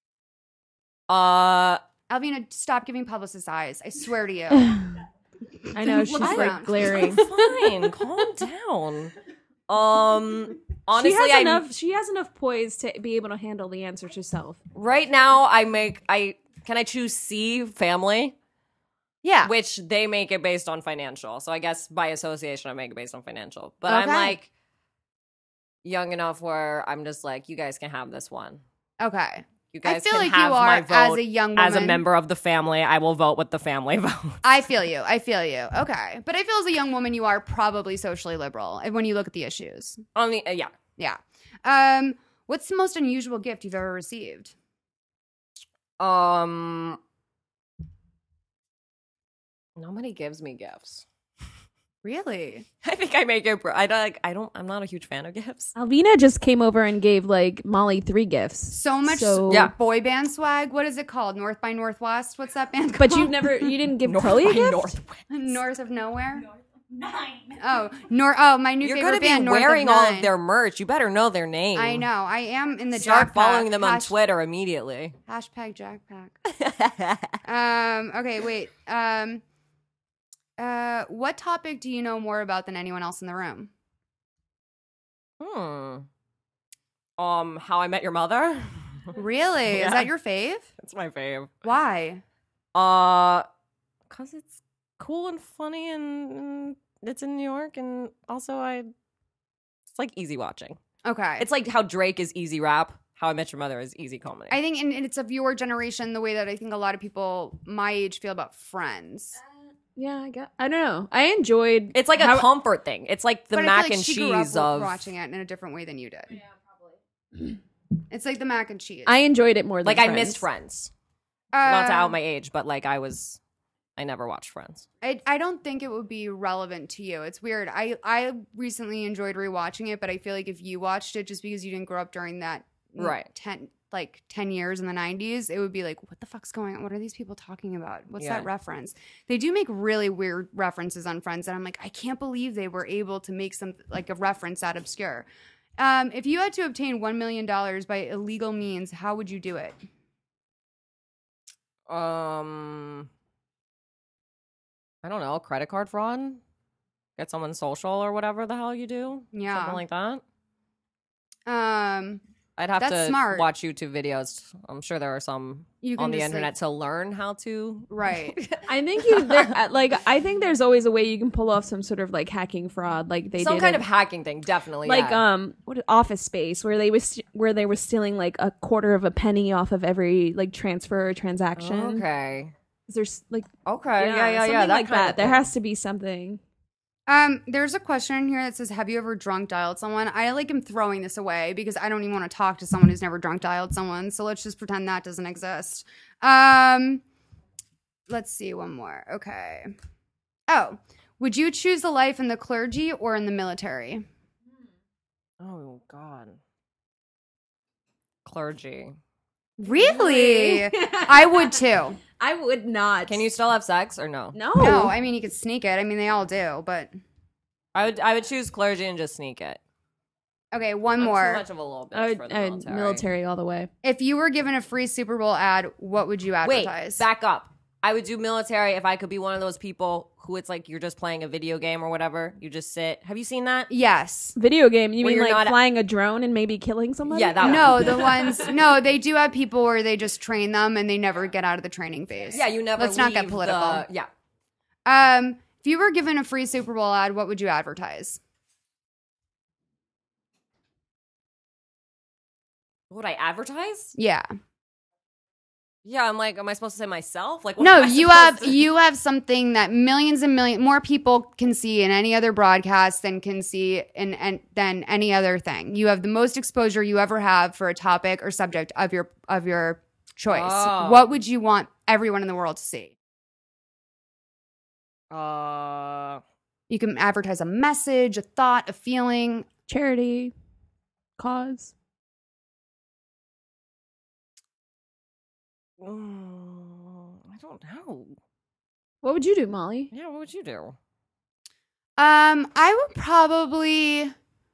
[SPEAKER 3] Alvina, stop giving publicist eyes. I swear to you.
[SPEAKER 4] I know she's
[SPEAKER 3] Look
[SPEAKER 4] like
[SPEAKER 3] around.
[SPEAKER 4] glaring.
[SPEAKER 5] Fine, calm down. Honestly,
[SPEAKER 4] She has enough poise to be able to handle the answers herself.
[SPEAKER 5] right now can I choose C, family,
[SPEAKER 3] Yeah.
[SPEAKER 5] which they make it based on financial. So I guess by association I make it based on financial. But I'm
[SPEAKER 3] Okay.
[SPEAKER 5] like young enough where I'm just like, you guys can have this one.
[SPEAKER 3] Okay.
[SPEAKER 5] You guys
[SPEAKER 3] feel
[SPEAKER 5] can
[SPEAKER 3] like
[SPEAKER 5] have
[SPEAKER 3] you are,
[SPEAKER 5] my vote
[SPEAKER 3] as a young
[SPEAKER 5] as a
[SPEAKER 3] woman-
[SPEAKER 5] member of the family. I will vote with the family vote.
[SPEAKER 3] I feel you. Okay. But I feel as a young woman, you are probably socially liberal when you look at the issues.
[SPEAKER 5] On the yeah.
[SPEAKER 3] Yeah. What's the most unusual gift you've ever received?
[SPEAKER 5] Nobody gives me gifts.
[SPEAKER 3] Really?
[SPEAKER 5] I think I make it. I'm not a huge fan of gifts.
[SPEAKER 4] Alvina just came over and gave like Molly 3 gifts.
[SPEAKER 3] So much
[SPEAKER 5] Yeah.
[SPEAKER 3] boy band swag. What is it called? North by Northwest? What's that band called?
[SPEAKER 4] But you didn't give Chloe a gift?
[SPEAKER 3] North of Nowhere? Oh, my new
[SPEAKER 5] You're
[SPEAKER 3] favorite
[SPEAKER 5] gonna be
[SPEAKER 3] band, North
[SPEAKER 5] wearing
[SPEAKER 3] of
[SPEAKER 5] all
[SPEAKER 3] Nine.
[SPEAKER 5] of their merch. You better know their name.
[SPEAKER 3] I know. I am in the
[SPEAKER 5] Start
[SPEAKER 3] Jack
[SPEAKER 5] following
[SPEAKER 3] Pack.
[SPEAKER 5] them on Twitter immediately.
[SPEAKER 3] Hashtag Jack Pack. Okay, wait. What topic do you know more about than anyone else in the room?
[SPEAKER 5] How I Met Your Mother.
[SPEAKER 3] Really?
[SPEAKER 5] Yeah.
[SPEAKER 3] Is that your fave?
[SPEAKER 5] That's my fave.
[SPEAKER 3] Why?
[SPEAKER 5] Cause it's cool and funny and it's in New York and also it's like easy watching.
[SPEAKER 3] Okay.
[SPEAKER 5] It's like how Drake is easy rap. How I Met Your Mother is easy comedy.
[SPEAKER 3] I think and it's of your generation the way that I think a lot of people my age feel about Friends.
[SPEAKER 4] Yeah, I don't know. I enjoyed
[SPEAKER 5] it's like a comfort thing. It's like the
[SPEAKER 3] But I
[SPEAKER 5] mac
[SPEAKER 3] feel like
[SPEAKER 5] and
[SPEAKER 3] she grew up
[SPEAKER 5] cheese of
[SPEAKER 3] watching it in a different way than you did. Yeah, probably. It's like the mac and cheese.
[SPEAKER 4] I enjoyed it more than
[SPEAKER 5] like
[SPEAKER 4] Friends.
[SPEAKER 5] I missed Friends. Not to out my age, but like I never watched Friends.
[SPEAKER 3] I don't think it would be relevant to you. It's weird. I recently enjoyed rewatching it, but I feel like if you watched it just because you didn't grow up during that
[SPEAKER 5] Right.
[SPEAKER 3] 10 years in the 90s, it would be like, what the fuck's going on? What are these people talking about? What's
[SPEAKER 5] Yeah.
[SPEAKER 3] that reference? They do make really weird references on Friends, and I'm like, I can't believe they were able to make some like a reference that obscure. If you had to obtain $1 million by illegal means, how would you do it?
[SPEAKER 5] I don't know, credit card fraud? Get someone's social or whatever the hell you do?
[SPEAKER 3] Yeah.
[SPEAKER 5] Something like that?
[SPEAKER 3] Um,
[SPEAKER 5] I'd have
[SPEAKER 3] That's
[SPEAKER 5] to
[SPEAKER 3] smart.
[SPEAKER 5] watch YouTube videos. I'm sure there are some
[SPEAKER 3] you can
[SPEAKER 5] on the
[SPEAKER 3] just,
[SPEAKER 5] internet
[SPEAKER 3] like,
[SPEAKER 5] to learn how to.
[SPEAKER 3] right.
[SPEAKER 4] I think I think there's always a way you can pull off some sort of like hacking fraud, like they
[SPEAKER 5] Some
[SPEAKER 4] did
[SPEAKER 5] kind
[SPEAKER 4] in-
[SPEAKER 5] of hacking thing, definitely.
[SPEAKER 4] like
[SPEAKER 5] yeah.
[SPEAKER 4] what Office Space where they were stealing like a quarter of a penny off of every like transfer or transaction.
[SPEAKER 5] Okay.
[SPEAKER 4] There's like
[SPEAKER 5] Okay. Yeah.
[SPEAKER 4] something
[SPEAKER 5] That
[SPEAKER 4] like
[SPEAKER 5] kind
[SPEAKER 4] that.
[SPEAKER 5] of
[SPEAKER 4] There
[SPEAKER 5] thing.
[SPEAKER 4] has to be something.
[SPEAKER 3] There's a question in here that says, have you ever drunk dialed someone? I like am throwing this away because I don't even want to talk to someone who's never drunk dialed someone. So let's just pretend that doesn't exist. Let's see one more. Okay. Oh, would you choose a life in the clergy or in the military?
[SPEAKER 5] Oh God. Clergy.
[SPEAKER 3] Really? I would too.
[SPEAKER 4] I would not.
[SPEAKER 5] Can you still have sex or no?
[SPEAKER 4] No.
[SPEAKER 3] No, I mean you could sneak it. I mean they all do, but
[SPEAKER 5] I would choose clergy and just sneak it.
[SPEAKER 3] okay, one
[SPEAKER 5] I'm
[SPEAKER 3] more.
[SPEAKER 5] too much of a little
[SPEAKER 4] I
[SPEAKER 5] bitch for
[SPEAKER 4] would,
[SPEAKER 5] the military.
[SPEAKER 4] military all the way.
[SPEAKER 3] If you were given a free Super Bowl ad, what would you
[SPEAKER 5] Wait,
[SPEAKER 3] advertise?
[SPEAKER 5] back up. I would do military if I could be one of those people who it's like you're just playing a video game or whatever. You just sit. Have you seen that?
[SPEAKER 3] Yes.
[SPEAKER 4] Video game? You
[SPEAKER 5] Where
[SPEAKER 4] mean
[SPEAKER 5] you're
[SPEAKER 4] like
[SPEAKER 5] not-
[SPEAKER 4] flying a drone and maybe killing somebody?
[SPEAKER 5] Yeah, that one.
[SPEAKER 3] No, the ones. No, they do have people where they just train them and they never get out of the training phase.
[SPEAKER 5] Yeah, you never.
[SPEAKER 3] Let's not get
[SPEAKER 5] leave
[SPEAKER 3] political.
[SPEAKER 5] Yeah.
[SPEAKER 3] If you were given a free Super Bowl ad, what would you advertise?
[SPEAKER 5] Would I advertise?
[SPEAKER 3] Yeah.
[SPEAKER 5] Yeah, I'm like, am I supposed to say myself? Like, what
[SPEAKER 3] No,
[SPEAKER 5] am I
[SPEAKER 3] you
[SPEAKER 5] supposed to-
[SPEAKER 3] you have something that millions and millions more people can see in any other broadcast than can see in than any other thing. You have the most exposure you ever have for a topic or subject of your choice.
[SPEAKER 5] Oh.
[SPEAKER 3] What would you want everyone in the world to see? You can advertise a message, a thought, a feeling.
[SPEAKER 4] Charity, cause.
[SPEAKER 5] I don't know.
[SPEAKER 4] What would you do, Molly?
[SPEAKER 5] Yeah, what would you do?
[SPEAKER 3] I would probably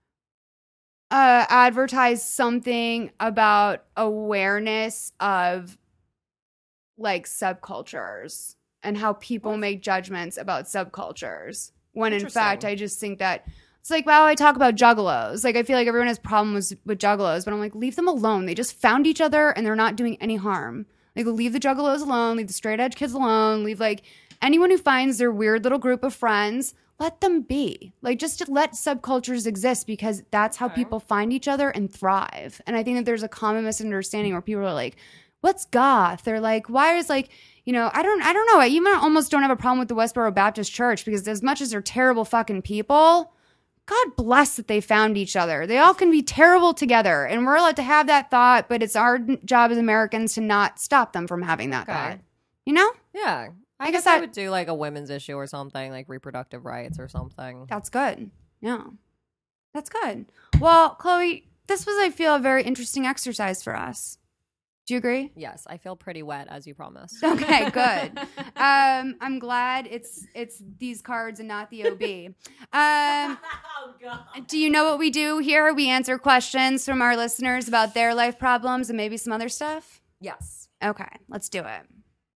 [SPEAKER 3] advertise something about awareness of like subcultures and how people make judgments about subcultures. When in fact,
[SPEAKER 5] Interesting.
[SPEAKER 3] I just think that it's like, wow, I talk about juggalos. Like, I feel like everyone has problems with juggalos, but I'm like, leave them alone. They just found each other and they're not doing any harm. Like, leave the juggalos alone, leave the straight edge kids alone, leave like anyone who finds their weird little group of friends, let them be. Like, just to let subcultures exist because that's how people find each other and thrive. And I think that there's a common misunderstanding where people are like, what's goth? They're like, why is like, you know, I don't know. I even almost don't have a problem with the Westboro Baptist Church because as much as they're terrible fucking people, God bless that they found each other. They all can be terrible together, and we're allowed to have that thought, but it's our job as Americans to not stop them from having that thought. You know?
[SPEAKER 5] Yeah. I guess I would do like a women's issue or something, like reproductive rights or something.
[SPEAKER 3] That's good. Yeah. That's good. Well, Chloe, this was, I feel, a very interesting exercise for us. Do you agree?
[SPEAKER 5] Yes, I feel pretty wet, as you promised.
[SPEAKER 3] Okay, good. I'm glad it's these cards and not the OB.
[SPEAKER 5] Oh, God.
[SPEAKER 3] Do you know what we do here? We answer questions from our listeners about their life problems and maybe some other stuff.
[SPEAKER 5] Yes.
[SPEAKER 3] Okay, let's do it.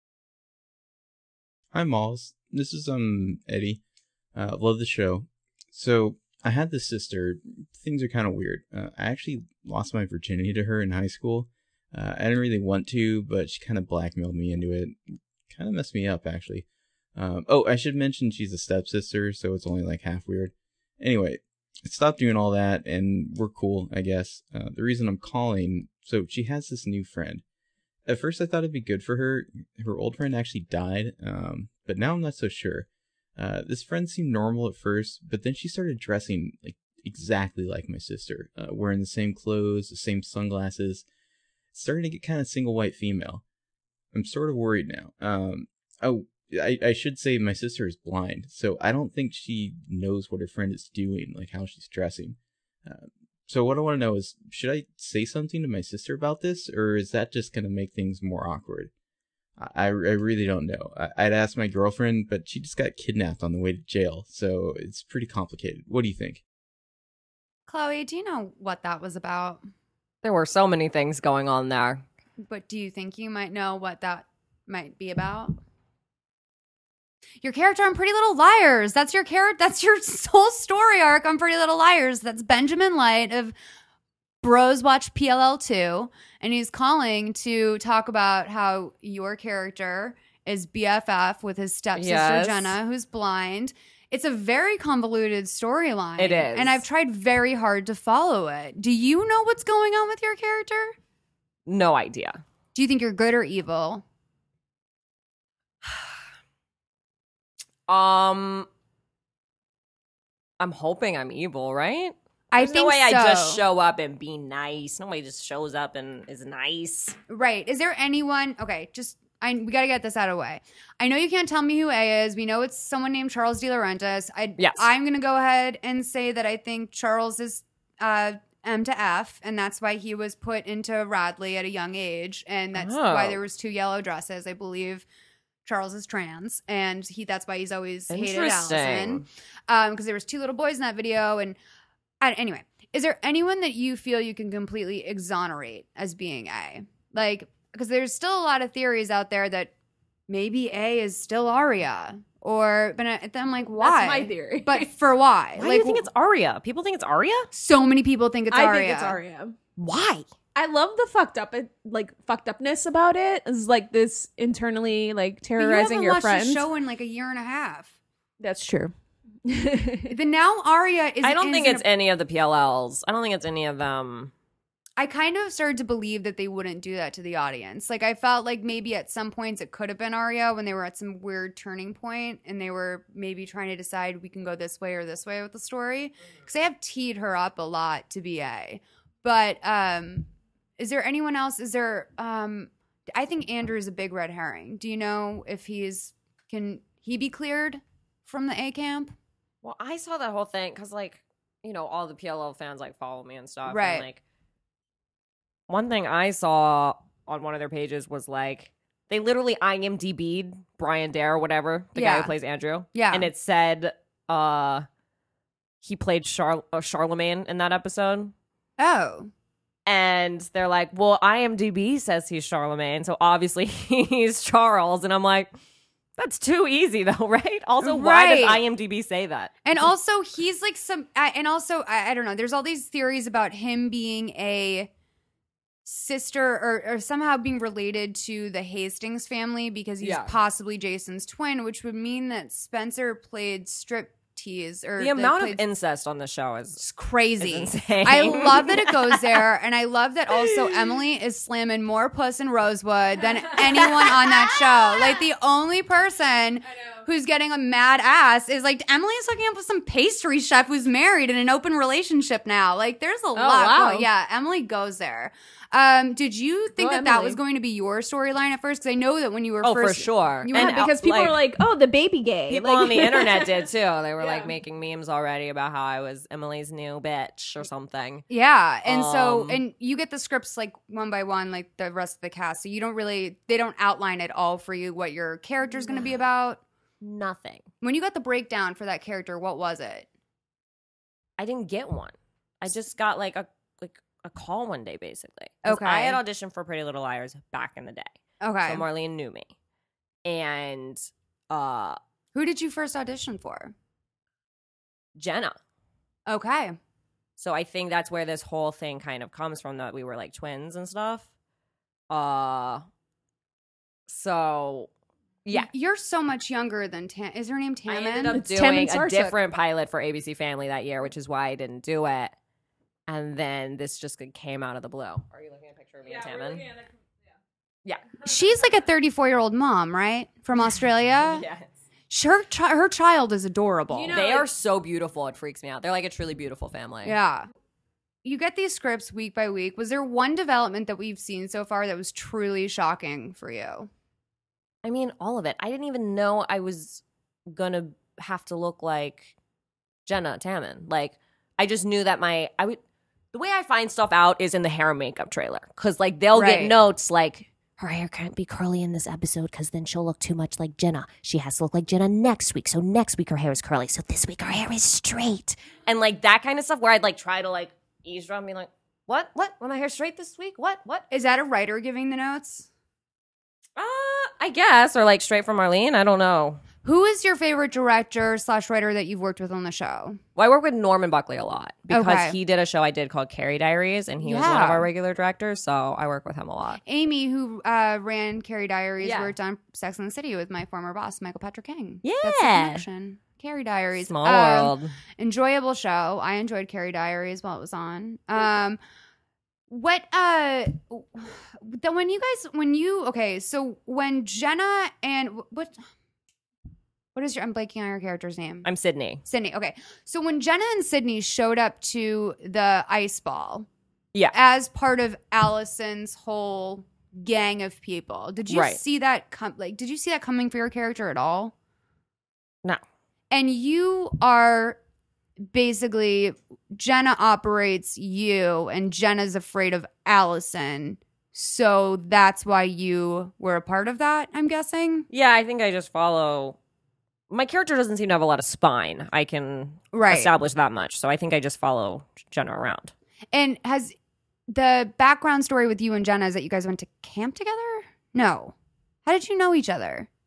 [SPEAKER 6] Hi, Malls. This is Eddie. Love the show. So I had this sister. Things are kind of weird. I actually lost my virginity to her in high school. I didn't really want to, but she kind of blackmailed me into it. Kind of messed me up, actually. I should mention she's a stepsister, so it's only like half weird. Anyway, I stopped doing all that, and we're cool, I guess. The reason I'm calling, so she has this new friend. At first, I thought it'd be good for her. Her old friend actually died, but now I'm not so sure. This friend seemed normal at first, but then she started dressing like exactly like my sister, wearing the same clothes, the same sunglasses. Starting to get kind of single white female. I'm sort of worried now. I should say my sister is blind, so I don't think she knows what her friend is doing, like how she's dressing. So what I want to know is, should I say something to my sister about this, or is that just going to make things more awkward? I really don't know. I'd asked my girlfriend, but she just got kidnapped on the way to jail, so it's pretty complicated. What do you think?
[SPEAKER 3] Chloe, do you know what that was about?
[SPEAKER 5] There were so many things going on there.
[SPEAKER 3] But do you think you might know what that might be about? Your character on Pretty Little Liars. That's your character. That's your whole story arc on Pretty Little Liars. That's Benjamin Light of Bros Watch PLL 2. And he's calling to talk about how your character is BFF with his stepsister,
[SPEAKER 5] Yes.
[SPEAKER 3] Jenna, who's blind. It's a very convoluted storyline.
[SPEAKER 5] It is.
[SPEAKER 3] And I've tried very hard to follow it. Do you know what's going on with your character?
[SPEAKER 5] No idea.
[SPEAKER 3] Do you think you're good or evil?
[SPEAKER 5] I'm hoping I'm evil, right?
[SPEAKER 3] I
[SPEAKER 5] There's
[SPEAKER 3] think
[SPEAKER 5] no way I
[SPEAKER 3] so.
[SPEAKER 5] just show up and be nice. Nobody just shows up and is nice.
[SPEAKER 3] Right. Is there anyone? Okay, we got to get this out of the way. I know you can't tell me who A is. We know it's someone named Charles De Laurentiis.
[SPEAKER 5] Yes.
[SPEAKER 3] I'm going to go ahead and say that I think Charles is M to F, and that's why he was put into Radley at a young age, and that's why there was 2 yellow dresses. I believe Charles is trans, and that's why he's always hated Allison. Because there was 2 little boys in that video, and anyway, is there anyone that you feel you can completely exonerate as being A? Like, because there's still a lot of theories out there that maybe A is still Arya, but I'm like, why?
[SPEAKER 4] That's my theory.
[SPEAKER 3] But for why?
[SPEAKER 5] Why do you think it's Arya? People think it's Arya?
[SPEAKER 3] So many people think it's
[SPEAKER 4] I
[SPEAKER 3] Arya.
[SPEAKER 4] think it's Arya.
[SPEAKER 5] Why?
[SPEAKER 4] I love the fucked upness about it. It's like this internally like terrorizing your
[SPEAKER 3] But you haven't
[SPEAKER 4] friends.
[SPEAKER 3] watched the show in like a year and a half.
[SPEAKER 4] That's true.
[SPEAKER 3] But now Arya is.
[SPEAKER 5] I don't think it's any of the PLLs. I don't think it's any of them.
[SPEAKER 3] I kind of started to believe that they wouldn't do that to the audience. Like I felt like maybe at some points it could have been Arya when they were at some weird turning point and they were maybe trying to decide we can go this way or this way with the story. Because they have teed her up a lot to be A. But is there anyone else? Is there I think Andrew is a big red herring. Do you know if can he be cleared from the A camp?
[SPEAKER 5] Well, I saw that whole thing because, like, you know, all the PLL fans, like, follow me and stuff.
[SPEAKER 3] Right.
[SPEAKER 5] And, like, one thing I saw on one of their pages was, like, they literally IMDb'd Brian Dare or whatever, the guy who plays Andrew.
[SPEAKER 3] Yeah.
[SPEAKER 5] And it said he played Charlemagne in that episode.
[SPEAKER 3] Oh.
[SPEAKER 5] And they're like, well, IMDb says he's Charlemagne, so obviously he's Charles. And I'm like, that's too easy, though, right? Also, why does IMDb say that?
[SPEAKER 3] And also, he's like I don't know. There's all these theories about him being a sister or somehow being related to the Hastings family because he's possibly Jason's twin, which would mean that Spencer played striptease. Or
[SPEAKER 5] the amount of incest on the show is
[SPEAKER 3] crazy.
[SPEAKER 5] Insane.
[SPEAKER 3] I love that it goes there, and I love that also Emily is slamming more puss in Rosewood than anyone on that show. Like the only person who's getting a mad ass is like Emily's hooking up with some pastry chef who's married in an open relationship now. Like there's a lot.
[SPEAKER 4] Wow.
[SPEAKER 3] Yeah, Emily goes there. Did you think that was going to be your storyline at first? Because I know that when you were first,
[SPEAKER 5] for sure.
[SPEAKER 4] Because people were like, "Oh, the baby gay."
[SPEAKER 5] People on the internet did too. They were like making memes already about how I was Emily's new bitch or something.
[SPEAKER 3] Yeah, and and you get the scripts like one by one, like the rest of the cast. So you don't they don't outline it all for you what your character's going to be about.
[SPEAKER 5] Nothing.
[SPEAKER 3] When you got the breakdown for that character, what was it?
[SPEAKER 5] I didn't get one. I just got like a call one day, basically.
[SPEAKER 3] Okay.
[SPEAKER 5] I had auditioned for Pretty Little Liars back in the day.
[SPEAKER 3] Okay.
[SPEAKER 5] So Marlene knew me. And
[SPEAKER 3] who did you first audition for?
[SPEAKER 5] Jenna.
[SPEAKER 3] Okay.
[SPEAKER 5] So I think that's where this whole thing kind of comes from, that we were like twins and stuff. So yeah.
[SPEAKER 3] You're so much younger than Tam. Is her name Tammin?
[SPEAKER 5] I ended up
[SPEAKER 4] It's
[SPEAKER 5] doing
[SPEAKER 4] Tammin
[SPEAKER 5] a
[SPEAKER 4] Sarchuk.
[SPEAKER 5] different pilot for ABC Family that year, which is why I didn't do it. And then this just came out of the blue. Are you looking at a picture of me and Tammin? Yeah.
[SPEAKER 3] She's like a 34-year-old mom, right? From Australia?
[SPEAKER 5] Yes.
[SPEAKER 3] Her child is adorable.
[SPEAKER 5] They are so beautiful. It freaks me out. They're like a truly beautiful family.
[SPEAKER 3] Yeah. You get these scripts week by week. Was there one development that we've seen so far that was truly shocking for you?
[SPEAKER 5] I mean, all of it. I didn't even know I was going to have to look like Jenna Tammin. Like, I just knew that the way I find stuff out is in the hair and makeup trailer. Because, like, they'll get notes like, her hair can't be curly in this episode because then she'll look too much like Jenna. She has to look like Jenna next week. So next week her hair is curly. So this week her hair is straight. And, like, that kind of stuff where I'd, like, try to, like, eavesdrop and be like, what? Was my hair straight this week? What?
[SPEAKER 3] Is that a writer giving the notes?
[SPEAKER 5] I guess. Or, like, straight from Marlene. I don't know.
[SPEAKER 3] Who is your favorite director / writer that you've worked with on the show?
[SPEAKER 5] Well, I work with Norman Buckley a lot because
[SPEAKER 3] Okay.
[SPEAKER 5] he did a show I did called Carrie Diaries, and he was one of our regular directors, so I work with him a lot.
[SPEAKER 3] Amy, who ran Carrie Diaries,
[SPEAKER 5] Yeah.
[SPEAKER 3] worked on Sex and the City with my former boss, Michael Patrick King.
[SPEAKER 5] Yeah.
[SPEAKER 3] That's the connection. Carrie Diaries.
[SPEAKER 5] Small world.
[SPEAKER 3] Enjoyable show. I enjoyed Carrie Diaries while it was on. So when Jenna and what is I'm blanking on your character's name?
[SPEAKER 5] I'm Sydney.
[SPEAKER 3] Sydney. Okay. So when Jenna and Sydney showed up to the ice ball,
[SPEAKER 5] Yeah.
[SPEAKER 3] as part of Allison's whole gang of people, did you
[SPEAKER 5] Right.
[SPEAKER 3] see that did you see that coming for your character at all?
[SPEAKER 5] No.
[SPEAKER 3] And you are basically Jenna operates you, and Jenna's afraid of Allison. So that's why you were a part of that, I'm guessing.
[SPEAKER 5] Yeah, I think I just follow. My character doesn't seem to have a lot of spine. I can
[SPEAKER 3] Right.
[SPEAKER 5] establish that much. So I think I just follow Jenna around.
[SPEAKER 3] And has the background story with you and Jenna is that you guys went to camp together? No. How did you know each other?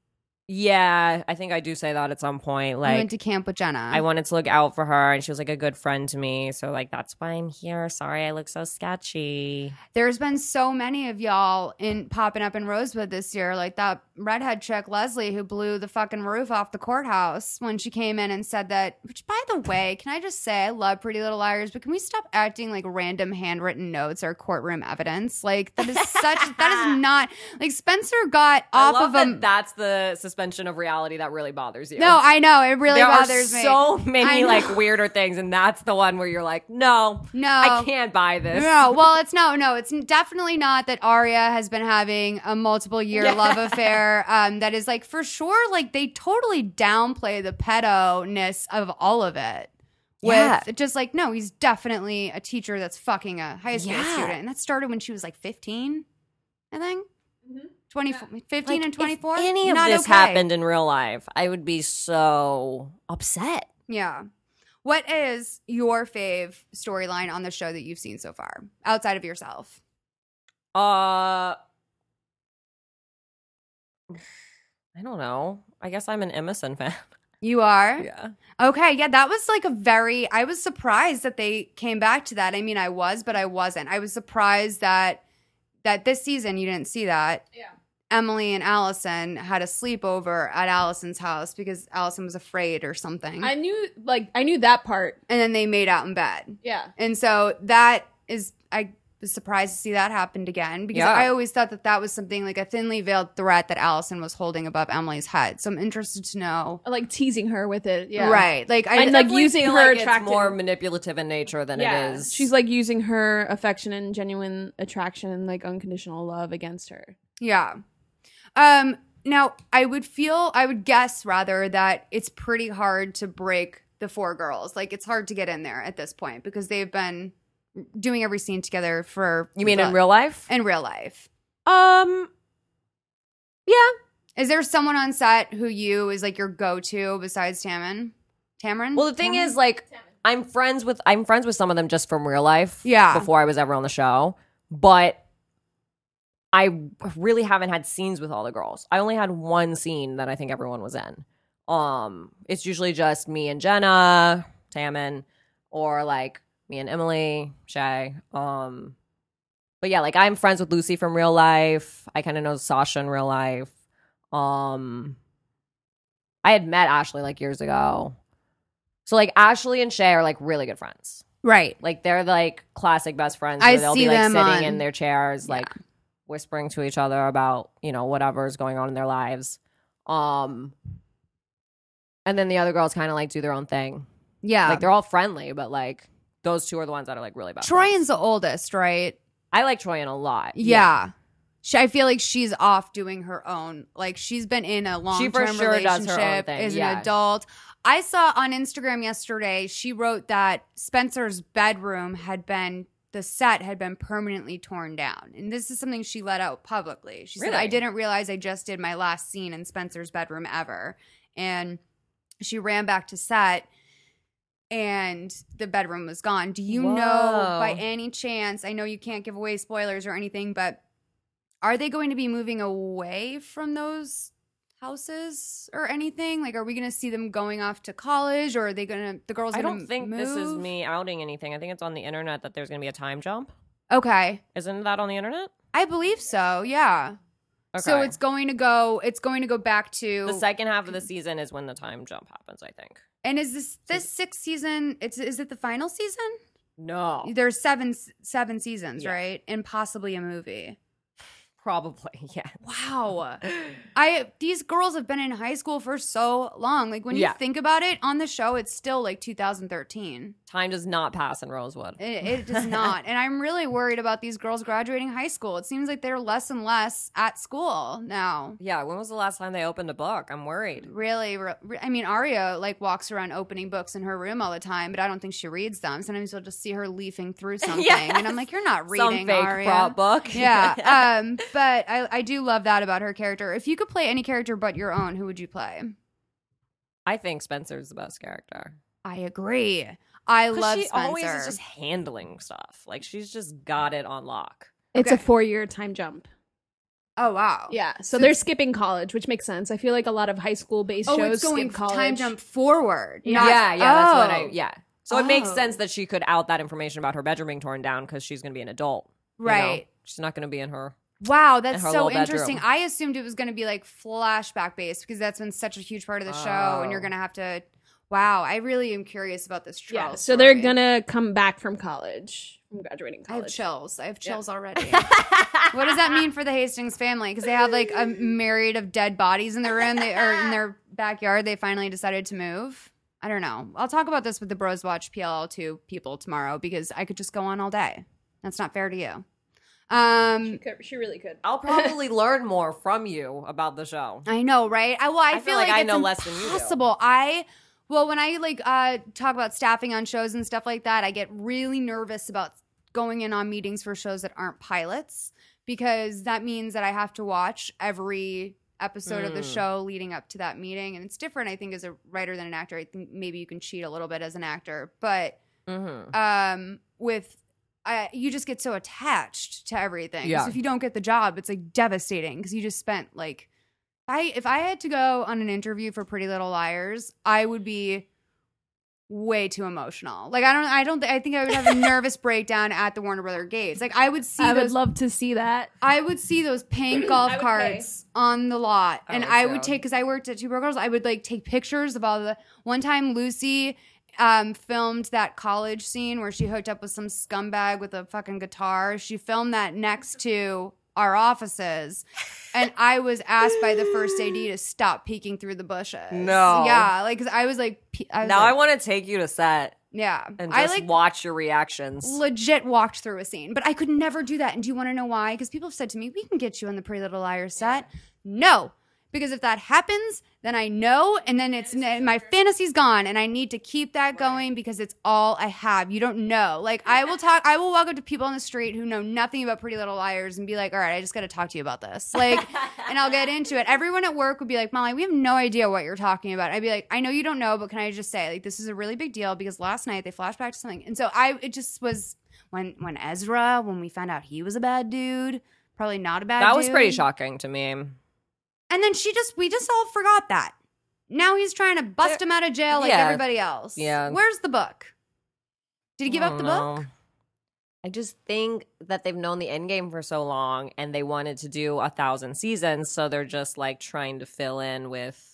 [SPEAKER 5] Yeah, I think I do say that at some point.
[SPEAKER 3] I
[SPEAKER 5] Like,
[SPEAKER 3] went to camp with Jenna.
[SPEAKER 5] I wanted to look out for her, and she was like a good friend to me. So, like, that's why I'm here. Sorry, I look so sketchy.
[SPEAKER 3] There's been so many of y'all in popping up in Rosewood this year, like that redhead chick Leslie who blew the fucking roof off the courthouse when she came in and said that. Which, by the way, can I just say I love Pretty Little Liars, but can we stop acting like random handwritten notes are courtroom evidence? Like that is that is not like Spencer got off
[SPEAKER 5] I love
[SPEAKER 3] of
[SPEAKER 5] that
[SPEAKER 3] a.
[SPEAKER 5] that's the suspension of reality that really bothers you.
[SPEAKER 3] No, I know it really
[SPEAKER 5] there
[SPEAKER 3] bothers
[SPEAKER 5] are
[SPEAKER 3] me.
[SPEAKER 5] so
[SPEAKER 3] I
[SPEAKER 5] many
[SPEAKER 3] know.
[SPEAKER 5] like weirder things, and that's the one where you're like, no, I can't buy this.
[SPEAKER 3] No, well, it's it's definitely not that Arya has been having a multiple year love affair. That is like for sure, like they totally downplay the pedo-ness of all of it.
[SPEAKER 5] Yeah.
[SPEAKER 3] With just like, no, he's definitely a teacher that's fucking a high school
[SPEAKER 5] Yeah.
[SPEAKER 3] student. And that started when she was like 15, I think.
[SPEAKER 4] Mm-hmm.
[SPEAKER 3] 15
[SPEAKER 5] Like,
[SPEAKER 3] and 24.
[SPEAKER 5] If any of
[SPEAKER 3] Not
[SPEAKER 5] this
[SPEAKER 3] okay.
[SPEAKER 5] happened in real life, I would be so upset.
[SPEAKER 3] Yeah. What is your fave storyline on the show that you've seen so far, outside of yourself?
[SPEAKER 5] I don't know. I guess I'm an Emerson fan.
[SPEAKER 3] You are?
[SPEAKER 5] Yeah.
[SPEAKER 3] Okay, yeah, that was like I was surprised that they came back to that. I mean, I was, but I wasn't. I was surprised that this season you didn't see that.
[SPEAKER 4] Yeah.
[SPEAKER 3] Emily and Allison had a sleepover at Allison's house because Allison was afraid or something.
[SPEAKER 4] I knew that part.
[SPEAKER 3] And then they made out in bed.
[SPEAKER 4] Yeah.
[SPEAKER 3] And so I was surprised to see that happened again because
[SPEAKER 5] Yeah.
[SPEAKER 3] I always thought that was something like a thinly veiled threat that Allison was holding above Emily's head. So I'm interested to know.
[SPEAKER 4] Like teasing her with it. Yeah.
[SPEAKER 3] Right. Like I
[SPEAKER 4] And, like,
[SPEAKER 5] Definitely
[SPEAKER 4] using
[SPEAKER 5] feel
[SPEAKER 4] her
[SPEAKER 5] like it's
[SPEAKER 4] attractive-
[SPEAKER 5] more manipulative in nature than
[SPEAKER 4] Yeah.
[SPEAKER 5] it is.
[SPEAKER 4] She's like using her affection and genuine attraction and like unconditional love against her.
[SPEAKER 3] Yeah. Now I would guess rather that it's pretty hard to break the four girls. Like it's hard to get in there at this point because they've been doing every scene together for.
[SPEAKER 5] You mean in real life?
[SPEAKER 3] In real life.
[SPEAKER 5] Yeah.
[SPEAKER 3] Is there someone on set who is like your go-to besides Tamron?
[SPEAKER 5] Well, the thing is, like, I'm friends with some of them just from real life.
[SPEAKER 3] Yeah.
[SPEAKER 5] Before I was ever on the show, but I really haven't had scenes with all the girls. I only had one scene that I think everyone was in. It's usually just me and Jenna, Tammin, or like me and Emily, Shay. But yeah, like I'm friends with Lucy from real life. I kind of know Sasha in real life. I had met Ashley like years ago. So like Ashley and Shay are like really good friends.
[SPEAKER 3] Right.
[SPEAKER 5] Like they're like classic best friends.
[SPEAKER 3] I
[SPEAKER 5] Where they'll
[SPEAKER 3] see
[SPEAKER 5] be like
[SPEAKER 3] them
[SPEAKER 5] sitting
[SPEAKER 3] on-
[SPEAKER 5] in their chairs, like whispering to each other about, whatever is going on in their lives. And then the other girls kind of like do their own thing.
[SPEAKER 3] Yeah.
[SPEAKER 5] Like they're all friendly, but like those two are the ones that are like really best friends.
[SPEAKER 3] Troyan's the oldest, right?
[SPEAKER 5] I like Troyan a lot.
[SPEAKER 3] Yeah. I feel like she's off doing her own. Like she's been in a long-term
[SPEAKER 5] for sure does her own
[SPEAKER 3] relationship
[SPEAKER 5] thing,
[SPEAKER 3] as
[SPEAKER 5] yeah.
[SPEAKER 3] an adult. I saw on Instagram yesterday, she wrote that Spencer's bedroom the set had been permanently torn down. And this is something she let out publicly. She said,
[SPEAKER 5] Really?
[SPEAKER 3] I didn't realize I just did my last scene in Spencer's bedroom ever. And she ran back to set and the bedroom was gone. Do you know
[SPEAKER 5] Whoa.
[SPEAKER 3] by any chance, I know you can't give away spoilers or anything, but are they going to be moving away from those houses or anything? Like, are we going to see them going off to college, or are they going to, the girls
[SPEAKER 5] I
[SPEAKER 3] going to
[SPEAKER 5] don't think
[SPEAKER 3] move?
[SPEAKER 5] this is me outing anything. I think it's on the internet that there's going to be a time jump.
[SPEAKER 3] Okay.
[SPEAKER 5] Isn't that on the internet?
[SPEAKER 3] I believe so. Yeah.
[SPEAKER 5] Okay.
[SPEAKER 3] So it's going to go back to
[SPEAKER 5] the second half of the season is when the time jump happens, I think.
[SPEAKER 3] And is this sixth season? Is it the final season?
[SPEAKER 5] No.
[SPEAKER 3] There's seven seasons,
[SPEAKER 5] Yeah.
[SPEAKER 3] right? And possibly a movie.
[SPEAKER 5] Probably, yeah.
[SPEAKER 3] Wow. These girls have been in high school for so long. Like when you
[SPEAKER 5] Yeah.
[SPEAKER 3] think about it on the show, it's still like 2013.
[SPEAKER 5] Time does not pass in Rosewood.
[SPEAKER 3] It does not. And I'm really worried about these girls graduating high school. It seems like they're less and less at school now.
[SPEAKER 5] Yeah, when was the last time they opened a book? I'm worried.
[SPEAKER 3] Really, I mean, Arya like walks around opening books in her room all the time, but I don't think she reads them. Sometimes you'll just see her leafing through something,
[SPEAKER 5] Yes.
[SPEAKER 3] and I'm like, you're not
[SPEAKER 5] Some
[SPEAKER 3] reading
[SPEAKER 5] fake
[SPEAKER 3] Arya.
[SPEAKER 5] prop book.
[SPEAKER 3] Yeah. But I do love that about her character. If you could play any character but your own, who would you play?
[SPEAKER 5] I think Spencer's the best character.
[SPEAKER 3] I agree. I
[SPEAKER 5] 'Cause
[SPEAKER 3] love
[SPEAKER 5] she
[SPEAKER 3] Spencer.
[SPEAKER 5] always is just handling stuff. Like she's just got it on lock.
[SPEAKER 4] It's
[SPEAKER 3] Okay.
[SPEAKER 4] a 4-year time jump.
[SPEAKER 3] Oh wow.
[SPEAKER 4] Yeah, so they're skipping college, which makes sense. I feel like a lot of high school based
[SPEAKER 3] Oh,
[SPEAKER 4] shows
[SPEAKER 3] it's going
[SPEAKER 4] skip college.
[SPEAKER 3] time jump forward.
[SPEAKER 4] Yeah.
[SPEAKER 5] Yeah, that's what I.
[SPEAKER 3] Oh.
[SPEAKER 5] Yeah. So it makes
[SPEAKER 3] Oh.
[SPEAKER 5] sense that she could out that information about her bedroom being torn down because she's going to be an adult. you know?
[SPEAKER 3] Right.
[SPEAKER 5] She's not going to be in her.
[SPEAKER 3] Wow, that's
[SPEAKER 5] her
[SPEAKER 3] so
[SPEAKER 5] little
[SPEAKER 3] interesting.
[SPEAKER 5] bedroom.
[SPEAKER 3] I assumed it was going to be like flashback based because that's been such a huge part of the show, and you're going to have to. Wow, I really am curious about this trial.
[SPEAKER 4] Yeah, so they're gonna come back from college, from graduating
[SPEAKER 3] I have
[SPEAKER 4] college.
[SPEAKER 3] chills. I have chills already. What does that mean for the Hastings family? Because they had like a myriad of dead bodies in their room, or in their backyard. They finally decided to move. I don't know. I'll talk about this with the Bros Watch PLL2 people tomorrow because I could just go on all day. That's not fair to you.
[SPEAKER 4] She really could.
[SPEAKER 5] I'll probably learn more from you about the show.
[SPEAKER 3] I know, right? I feel like
[SPEAKER 5] I
[SPEAKER 3] it's
[SPEAKER 5] know less than you do.
[SPEAKER 3] impossible. Well, when I talk about staffing on shows and stuff like that, I get really nervous about going in on meetings for shows that aren't pilots because that means that I have to watch every episode of the show leading up to that meeting, and it's different. I think as a writer than an actor, I think maybe you can cheat a little bit as an actor, but you just get so attached to everything.
[SPEAKER 5] Yeah.
[SPEAKER 3] So if you don't get the job, it's like devastating because you just spent like. If I had to go on an interview for Pretty Little Liars, I would be way too emotional. Like I think I would have a nervous breakdown at the Warner Brother gates. Like I would
[SPEAKER 4] love to see that.
[SPEAKER 3] I would see those pink golf carts on the lot, and I would take, because I worked at Two Broke Girls, I would like take pictures of all the. One time, Lucy filmed that college scene where she hooked up with some scumbag with a fucking guitar. She filmed that next to our offices, and I was asked by the first AD to stop peeking through the bushes.
[SPEAKER 5] No.
[SPEAKER 3] Yeah, like, because I was like,
[SPEAKER 5] I want to take you to set
[SPEAKER 3] yeah,
[SPEAKER 5] and
[SPEAKER 3] I
[SPEAKER 5] just
[SPEAKER 3] like
[SPEAKER 5] watch your reactions.
[SPEAKER 3] legit walked through a scene, but I could never do that. And do you want to know why? Because people have said to me, we can get you on the Pretty Little Liars set. No. Because if that happens, then I know, and then my fantasy's gone, and I need to keep that going because it's all I have. You don't know. Like, I will walk up to people on the street who know nothing about Pretty Little Liars and be like, all right, I just got to talk to you about this. Like, and I'll get into it. Everyone at work would be like, Molly, we have no idea what you're talking about. I'd be like, I know you don't know, but can I just say, like, this is a really big deal because last night they flashed back to something. And so it just was, when we found out he was a bad dude, probably not a bad dude.
[SPEAKER 5] That was pretty shocking to me.
[SPEAKER 3] And then we just all forgot that. Now he's trying to bust him out of jail like everybody else.
[SPEAKER 5] Yeah.
[SPEAKER 3] Where's the book? Did he give up the book?
[SPEAKER 5] I just think that they've known the end game for so long and they wanted to do 1,000 seasons. So they're just like trying to fill in with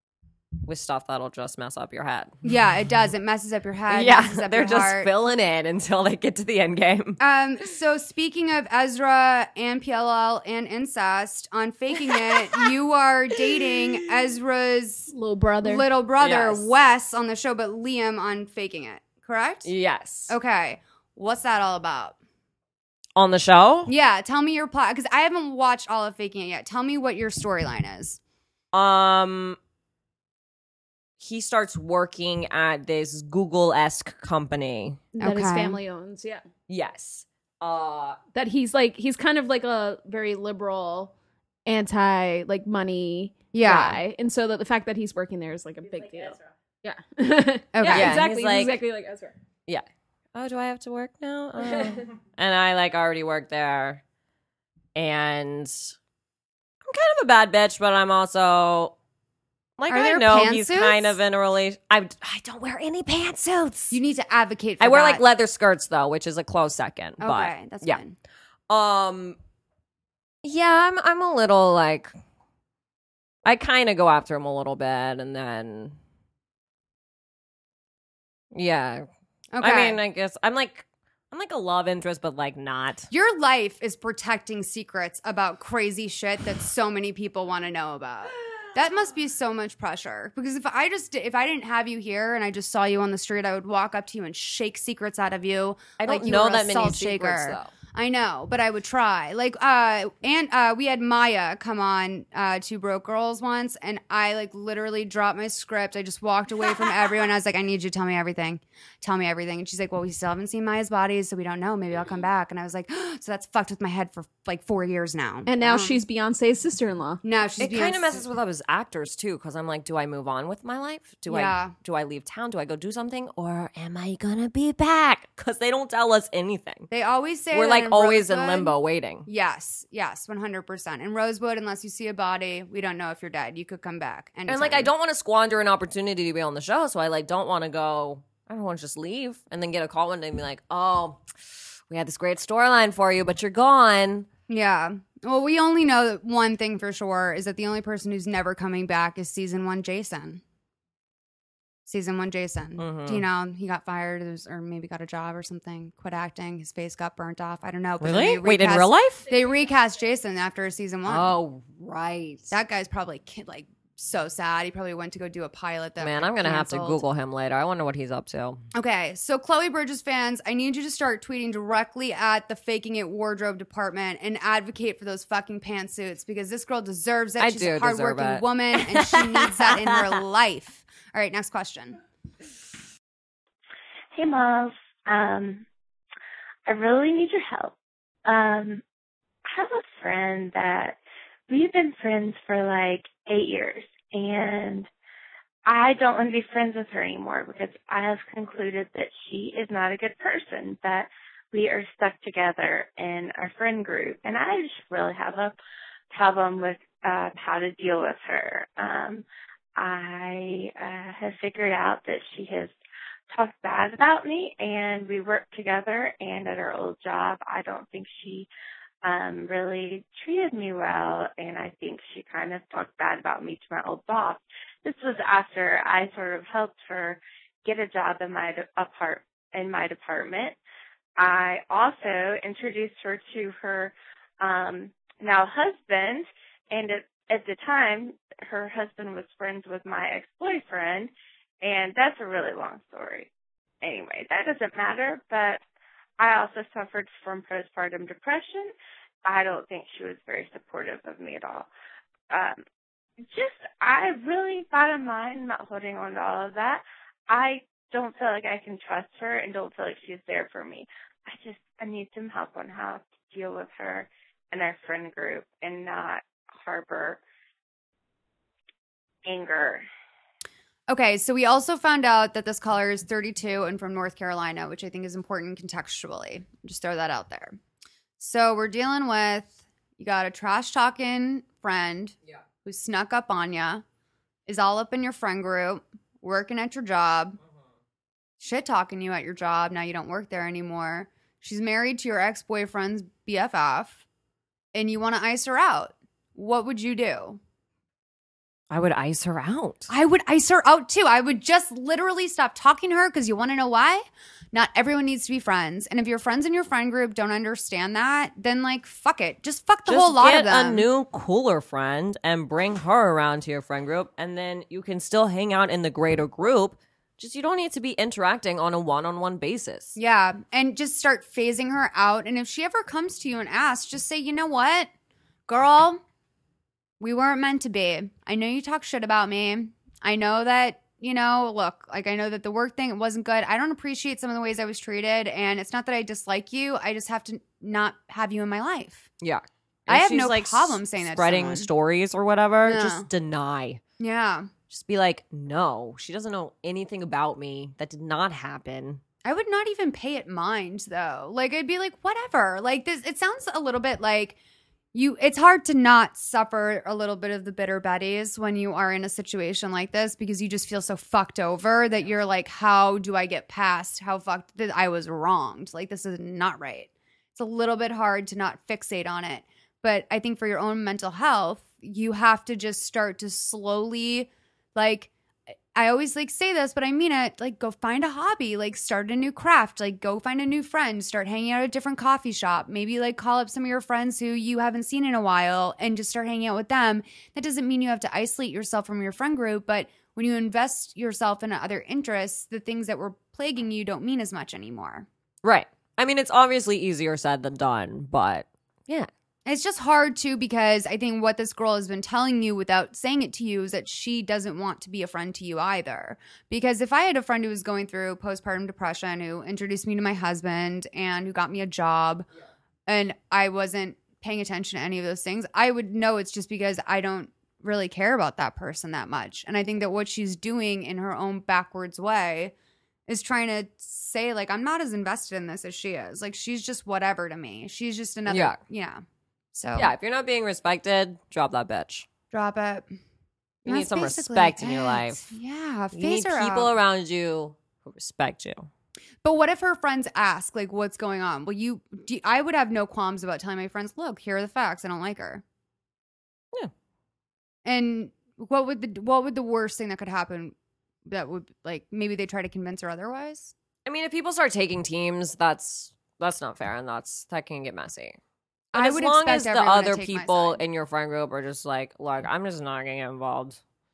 [SPEAKER 5] stuff that'll just mess up your head.
[SPEAKER 3] Yeah, it does. It messes up your head.
[SPEAKER 5] Yeah,
[SPEAKER 3] messes up
[SPEAKER 5] they're
[SPEAKER 3] your
[SPEAKER 5] just
[SPEAKER 3] heart.
[SPEAKER 5] filling in until they get to the end game.
[SPEAKER 3] So speaking of Ezra and PLL and incest, on Faking It, you are dating Ezra's
[SPEAKER 4] Little brother.
[SPEAKER 5] Yes.
[SPEAKER 3] Wes, on the show, but Liam on Faking It, correct?
[SPEAKER 5] Yes.
[SPEAKER 3] Okay. What's that all about?
[SPEAKER 5] On the show?
[SPEAKER 3] Yeah, tell me your plot, because I haven't watched all of Faking It yet. Tell me what your storyline is.
[SPEAKER 5] He starts working at this Google-esque company.
[SPEAKER 4] that his
[SPEAKER 3] Okay.
[SPEAKER 4] family owns. Yeah,
[SPEAKER 5] Yes.
[SPEAKER 4] that he's kind of like a very liberal, anti like money guy, and so the fact that he's working there is like a big deal.
[SPEAKER 5] Ezra.
[SPEAKER 4] Yeah.
[SPEAKER 3] Okay.
[SPEAKER 4] Yeah,
[SPEAKER 5] Yeah,
[SPEAKER 4] exactly.
[SPEAKER 5] he's like-
[SPEAKER 4] exactly like Ezra.
[SPEAKER 5] Yeah. Oh, do I have to work now? Oh. And I like already work there. And I'm kind of a bad bitch, but I'm also like,
[SPEAKER 3] Are
[SPEAKER 5] I
[SPEAKER 3] there
[SPEAKER 5] know he's
[SPEAKER 3] pantsuits?
[SPEAKER 5] kind of in a relation. I don't wear any pantsuits.
[SPEAKER 3] You need to advocate for
[SPEAKER 5] I wear
[SPEAKER 3] that.
[SPEAKER 5] like leather skirts though, which is a close second.
[SPEAKER 3] Okay,
[SPEAKER 5] But
[SPEAKER 3] that's
[SPEAKER 5] yeah.
[SPEAKER 3] fine.
[SPEAKER 5] Yeah, I'm a little like, I kind of go after him a little bit, and then yeah.
[SPEAKER 3] Okay.
[SPEAKER 5] I mean, I guess I'm like a love interest, but like not.
[SPEAKER 3] Your life is protecting secrets about crazy shit that so many people want to know about. That must be so much pressure. Because if I didn't have you here and I just saw you on the street, I would walk up to you and shake secrets out of you.
[SPEAKER 5] I don't
[SPEAKER 3] like you
[SPEAKER 5] know
[SPEAKER 3] were a
[SPEAKER 5] that many
[SPEAKER 3] salt
[SPEAKER 5] secrets
[SPEAKER 3] shaker.
[SPEAKER 5] though.
[SPEAKER 3] I know, but I would try. Like, we had Maya come on Two Broke Girls once, and I like literally dropped my script. I just walked away from everyone. I was like, I need you to tell me everything. Tell me everything. And she's like, well, we still haven't seen Maya's body, so we don't know. Maybe I'll come back. And I was like, so that's fucked with my head for like 4 years now.
[SPEAKER 4] And now she's Beyonce's sister-in-law.
[SPEAKER 3] No, she's
[SPEAKER 5] It kind of messes with us as actors too, because I'm like, do I move on with my life? Do I leave town? Do I go do something, or am I gonna be back? Because they don't tell us anything.
[SPEAKER 3] They always say
[SPEAKER 5] We're
[SPEAKER 3] that
[SPEAKER 5] like
[SPEAKER 3] in
[SPEAKER 5] always in
[SPEAKER 3] Rosewood-
[SPEAKER 5] limbo waiting.
[SPEAKER 3] Yes, 100%. In Rosewood, unless you see a body, we don't know if you're dead. You could come back.
[SPEAKER 5] And like,
[SPEAKER 3] anytime.
[SPEAKER 5] I don't want to squander an opportunity to be on the show, so I like don't want to go. I don't want to just leave and then get a call one day and be like, "Oh, we had this great storyline for you, but you're gone."
[SPEAKER 3] Yeah. Well, we only know that one thing for sure is that the only person who's never coming back is season 1 Jason. Season 1 Jason.
[SPEAKER 5] Mhm.
[SPEAKER 3] Do you know he got fired or maybe got a job or something? Quit acting. His face got burnt off. I don't know. But then
[SPEAKER 5] Really?
[SPEAKER 3] they
[SPEAKER 5] Wait, in
[SPEAKER 3] recast-
[SPEAKER 5] real life?
[SPEAKER 3] They recast Jason after season 1.
[SPEAKER 5] Oh, right.
[SPEAKER 3] That guy's probably like so sad. He probably went to go do a pilot that
[SPEAKER 5] Man,
[SPEAKER 3] got
[SPEAKER 5] I'm gonna have to
[SPEAKER 3] canceled.
[SPEAKER 5] Google him later. I wonder what he's up to.
[SPEAKER 3] Okay, so Chloe Bridges fans, I need you to start tweeting directly at the Faking It wardrobe department and advocate for those fucking pantsuits because this girl deserves it.
[SPEAKER 5] I
[SPEAKER 3] She's
[SPEAKER 5] do
[SPEAKER 3] a
[SPEAKER 5] deserve
[SPEAKER 3] hardworking
[SPEAKER 5] it.
[SPEAKER 3] woman and she needs that in her life. All right, next question.
[SPEAKER 7] Hey, Miles. I really need your help. I have a friend that we've been friends for like 8 years, and I don't want to be friends with her anymore because I have concluded that she is not a good person, that we are stuck together in our friend group, and I just really have a problem with how to deal with her. I have figured out that she has talked bad about me, and we work together, and at our old job, I don't think she really treated me well, and I think she kind of talked bad about me to my old boss. This was after I sort of helped her get a job in my department. I also introduced her to her now husband, and at the time, her husband was friends with my ex-boyfriend, and that's a really long story. Anyway, that doesn't matter, but I also suffered from postpartum depression. I don't think she was very supportive of me at all. I really bottom line not holding on to all of that. I don't feel like I can trust her and don't feel like she's there for me. I need some help on how to deal with her and our friend group and not harbor anger.
[SPEAKER 3] Okay, so we also found out that this caller is 32 and from North Carolina, which I think is important contextually. Just throw that out there. So we're dealing with, you got a trash talking friend who snuck up on you, is all up in your friend group, working at your job, shit talking you at your job. Now you don't work there anymore. She's married to your ex-boyfriend's BFF, and you want to ice her out. What would you do?
[SPEAKER 5] I would ice her out.
[SPEAKER 3] I would ice her out too. I would just literally stop talking to her because you want to know why? Not everyone needs to be friends. And if your friends in your friend group don't understand that, then like, fuck it. Just fuck the whole lot of them.
[SPEAKER 5] Just get a new, cooler friend and bring her around to your friend group. And then you can still hang out in the greater group. Just you don't need to be interacting on a one-on-one basis.
[SPEAKER 3] Yeah. And just start phasing her out. And if she ever comes to you and asks, just say, you know what, girl, we weren't meant to be. I know you talk shit about me. I know that, look, like I know that the work thing, it wasn't good. I don't appreciate some of the ways I was treated. And it's not that I dislike you. I just have to not have you in my life.
[SPEAKER 5] Yeah.
[SPEAKER 3] I have
[SPEAKER 5] she's,
[SPEAKER 3] no
[SPEAKER 5] like,
[SPEAKER 3] problem saying that to
[SPEAKER 5] spreading
[SPEAKER 3] someone.
[SPEAKER 5] stories or whatever,
[SPEAKER 3] Yeah.
[SPEAKER 5] just deny.
[SPEAKER 3] Yeah.
[SPEAKER 5] Just be like, no, she doesn't know anything about me. That did not happen.
[SPEAKER 3] I would not even pay it mind though. Like I'd be like, whatever. Like this, it sounds a little bit like it's hard to not suffer a little bit of the bitter Betties when you are in a situation like this because you just feel so fucked over that you're like, how do I get past how fucked that I was wronged? Like this is not right. It's a little bit hard to not fixate on it. But I think for your own mental health, you have to just start to slowly, like, I always like say this, but I mean it, like go find a hobby, like start a new craft, like go find a new friend, start hanging out at a different coffee shop, maybe like call up some of your friends who you haven't seen in a while and just start hanging out with them. That doesn't mean you have to isolate yourself from your friend group, but when you invest yourself in other interests, the things that were plaguing you don't mean as much anymore.
[SPEAKER 5] Right. I mean, it's obviously easier said than done, but yeah.
[SPEAKER 3] It's just hard too because I think what this girl has been telling you without saying it to you is that she doesn't want to be a friend to you either. Because if I had a friend who was going through postpartum depression, who introduced me to my husband and who got me a job and I wasn't paying attention to any of those things, I would know it's just because I don't really care about that person that much. And I think that what she's doing in her own backwards way is trying to say, like, I'm not as invested in this as she is. Like, she's just whatever to me. She's just another, yeah. So,
[SPEAKER 5] Yeah, if you're not being respected, drop that bitch.
[SPEAKER 3] drop it.
[SPEAKER 5] You need some respect in your life.
[SPEAKER 3] Yeah,
[SPEAKER 5] You need
[SPEAKER 3] phase her
[SPEAKER 5] people
[SPEAKER 3] out.
[SPEAKER 5] around you who respect you.
[SPEAKER 3] But what if her friends ask, like, what's going on? Well, I would have no qualms about telling my friends, look, here are the facts. I don't like her.
[SPEAKER 5] Yeah.
[SPEAKER 3] And what would the worst thing that could happen that would, like, maybe they try to convince her otherwise?
[SPEAKER 5] I mean, if people start taking teams, that's not fair, and that can get messy. But
[SPEAKER 3] I
[SPEAKER 5] as
[SPEAKER 3] would
[SPEAKER 5] long
[SPEAKER 3] expect
[SPEAKER 5] as the
[SPEAKER 3] everyone to
[SPEAKER 5] other
[SPEAKER 3] take my
[SPEAKER 5] people
[SPEAKER 3] side.
[SPEAKER 5] in your friend group are just like, look, I'm just not gonna get involved.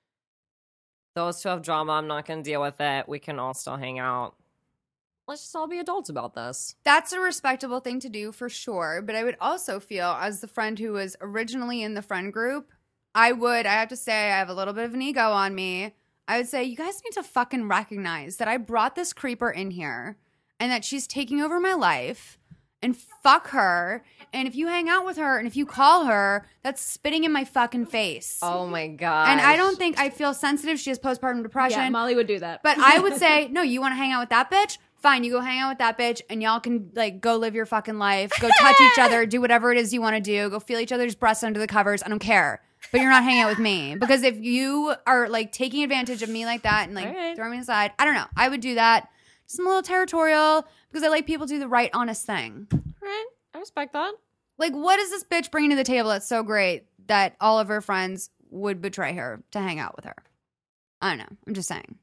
[SPEAKER 5] Those two have drama. I'm not gonna deal with it. We can all still hang out. Let's just all be adults about this.
[SPEAKER 3] That's a respectable thing to do for sure. But I would also feel, as the friend who was originally in the friend group, I have to say, I have a little bit of an ego on me. I would say, you guys need to fucking recognize that I brought this creeper in here and that she's taking over my life, and fuck her. And if you hang out with her and if you call her, that's spitting in my fucking face.
[SPEAKER 5] Oh my god!
[SPEAKER 3] And I don't think I feel sensitive. She has postpartum depression.
[SPEAKER 4] Yeah, Molly would do that.
[SPEAKER 3] But I would say, no, you want to hang out with that bitch? Fine, you go hang out with that bitch and y'all can, like, go live your fucking life. Go touch each other. Do whatever it is you want to do. Go feel each other's breasts under the covers. I don't care. But you're not hanging out with me. Because if you are, like, taking advantage of me like that and, like,
[SPEAKER 5] Right.
[SPEAKER 3] throwing me aside, I don't know. I would do that. Just a little territorial because I like people to do the right, honest thing.
[SPEAKER 5] Right? I respect that.
[SPEAKER 3] Like, what is this bitch bringing to the table that's so great that all of her friends would betray her to hang out with her? I don't know. I'm just saying.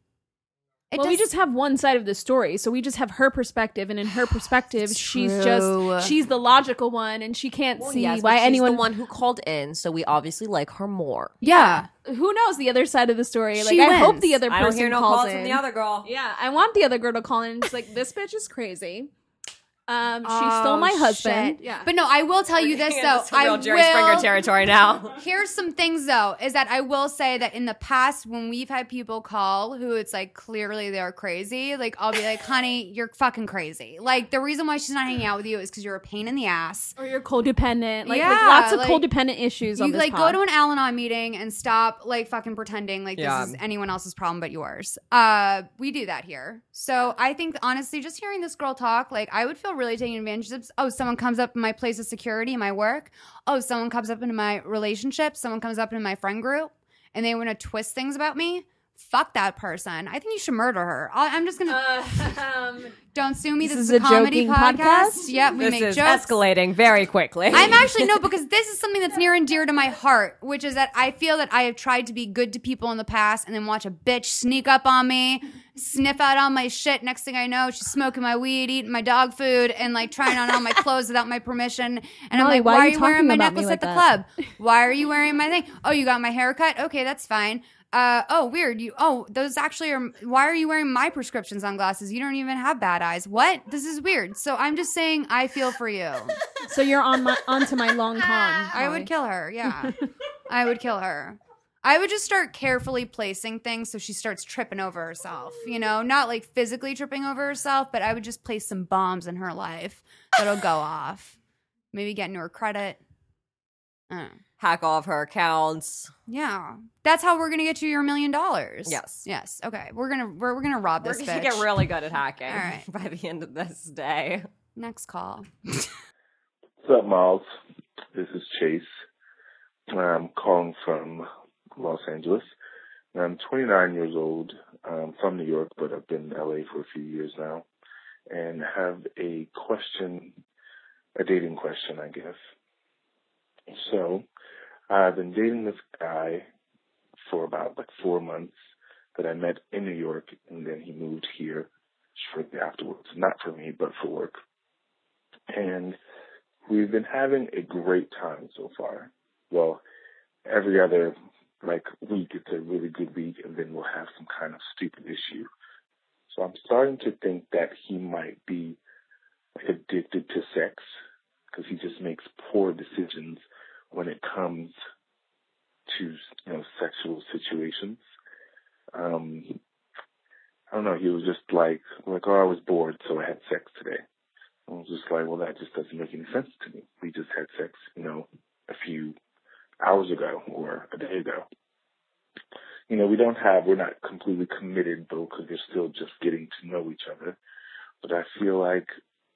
[SPEAKER 4] We just have one side of the story, so we just have her perspective, and in her perspective, she's the logical one, and she can't see why anyone.
[SPEAKER 5] She's the one who called in, so we obviously like her more.
[SPEAKER 3] Yeah.
[SPEAKER 4] Who knows the other side of the story? Like,
[SPEAKER 3] She
[SPEAKER 4] I hope
[SPEAKER 3] wins.
[SPEAKER 4] the other person
[SPEAKER 5] I don't hear no
[SPEAKER 4] calls
[SPEAKER 5] calls
[SPEAKER 4] in.
[SPEAKER 5] from the other girl.
[SPEAKER 4] Yeah, I want the other girl to call in. And just like, this bitch is crazy. She stole my husband.
[SPEAKER 3] Shit.
[SPEAKER 4] Yeah,
[SPEAKER 3] But no, I will tell you this though.
[SPEAKER 5] That's real Jerry Springer territory now.
[SPEAKER 3] Here's some things though, is that I will say that in the past when we've had people call who it's like clearly they're crazy, like I'll be like, honey, you're fucking crazy. Like the reason why she's not hanging out with you is because you're a pain in the ass.
[SPEAKER 4] or you're codependent. Like,
[SPEAKER 3] Yeah,
[SPEAKER 4] lots of
[SPEAKER 3] like,
[SPEAKER 4] codependent issues. On
[SPEAKER 3] You
[SPEAKER 4] this
[SPEAKER 3] like
[SPEAKER 4] pod.
[SPEAKER 3] go to an Al-Anon meeting and stop like fucking pretending like
[SPEAKER 5] Yeah.
[SPEAKER 3] this is anyone else's problem but yours. We do that here. So I think honestly, just hearing this girl talk, like I would feel really taken advantage of. Oh, someone comes up in my place of security, in my work. Oh, someone comes up into my relationship. Someone comes up in my friend group and they want to twist things about me. Fuck that person. I think you should murder her. I'm just gonna don't sue me. This is a comedy
[SPEAKER 4] joking
[SPEAKER 3] podcast. Yeah, we
[SPEAKER 5] This
[SPEAKER 3] make
[SPEAKER 5] is
[SPEAKER 3] jokes.
[SPEAKER 5] escalating very quickly.
[SPEAKER 3] I'm actually no, because this is something that's near and dear to my heart, which is that I feel that I have tried to be good to people in the past and then watch a bitch sneak up on me, sniff out all my shit. Next thing I know, she's smoking my weed, eating my dog food, and like trying on all my clothes without my permission. And
[SPEAKER 4] Molly,
[SPEAKER 3] I'm like,
[SPEAKER 4] why
[SPEAKER 3] why
[SPEAKER 4] are
[SPEAKER 3] are
[SPEAKER 4] you
[SPEAKER 3] you wearing
[SPEAKER 4] talking
[SPEAKER 3] my
[SPEAKER 4] about me
[SPEAKER 3] necklace
[SPEAKER 4] like
[SPEAKER 3] at the
[SPEAKER 4] that?
[SPEAKER 3] club? Why are you wearing my thing? Oh, you got my haircut? Okay, that's fine. Oh, weird. Those actually are, why are you wearing my prescription sunglasses? You don't even have bad eyes. What? This is weird. So I'm just saying I feel for you.
[SPEAKER 4] So you're onto my long con.
[SPEAKER 3] I would kill her. Yeah. I would kill her. I would just start carefully placing things so she starts tripping over herself. You know, not like physically tripping over herself, but I would just place some bombs in her life that'll go off. Maybe get into her credit.
[SPEAKER 5] Hack off her accounts.
[SPEAKER 3] Yeah. That's how we're gonna get you your $1 million.
[SPEAKER 5] Yes.
[SPEAKER 3] Yes. Okay. We're gonna rob
[SPEAKER 5] We're
[SPEAKER 3] this
[SPEAKER 5] going to
[SPEAKER 3] bitch.
[SPEAKER 5] get really good at hacking
[SPEAKER 3] All right.
[SPEAKER 5] by the end of this day.
[SPEAKER 3] Next call.
[SPEAKER 8] What's up, Miles? This is Chase. I'm calling from Los Angeles. I'm 29 years old. I'm from New York, but I've been in LA for a few years now. And have a question, a dating question, I guess. So, I've been dating this guy for about 4 months that I met in New York, and then he moved here shortly afterwards. Not for me, but for work. And we've been having a great time so far. Well, every other week it's a really good week, and then we'll have some kind of stupid issue. So I'm starting to think that he might be addicted to sex because he just makes poor decisions when it comes to sexual situations. I don't know. He was just like, oh, I was bored, so I had sex today. I was just like, well, that just doesn't make any sense to me. We just had sex, a few hours ago or a day ago. we're not completely committed though, because we're still just getting to know each other. But I feel like,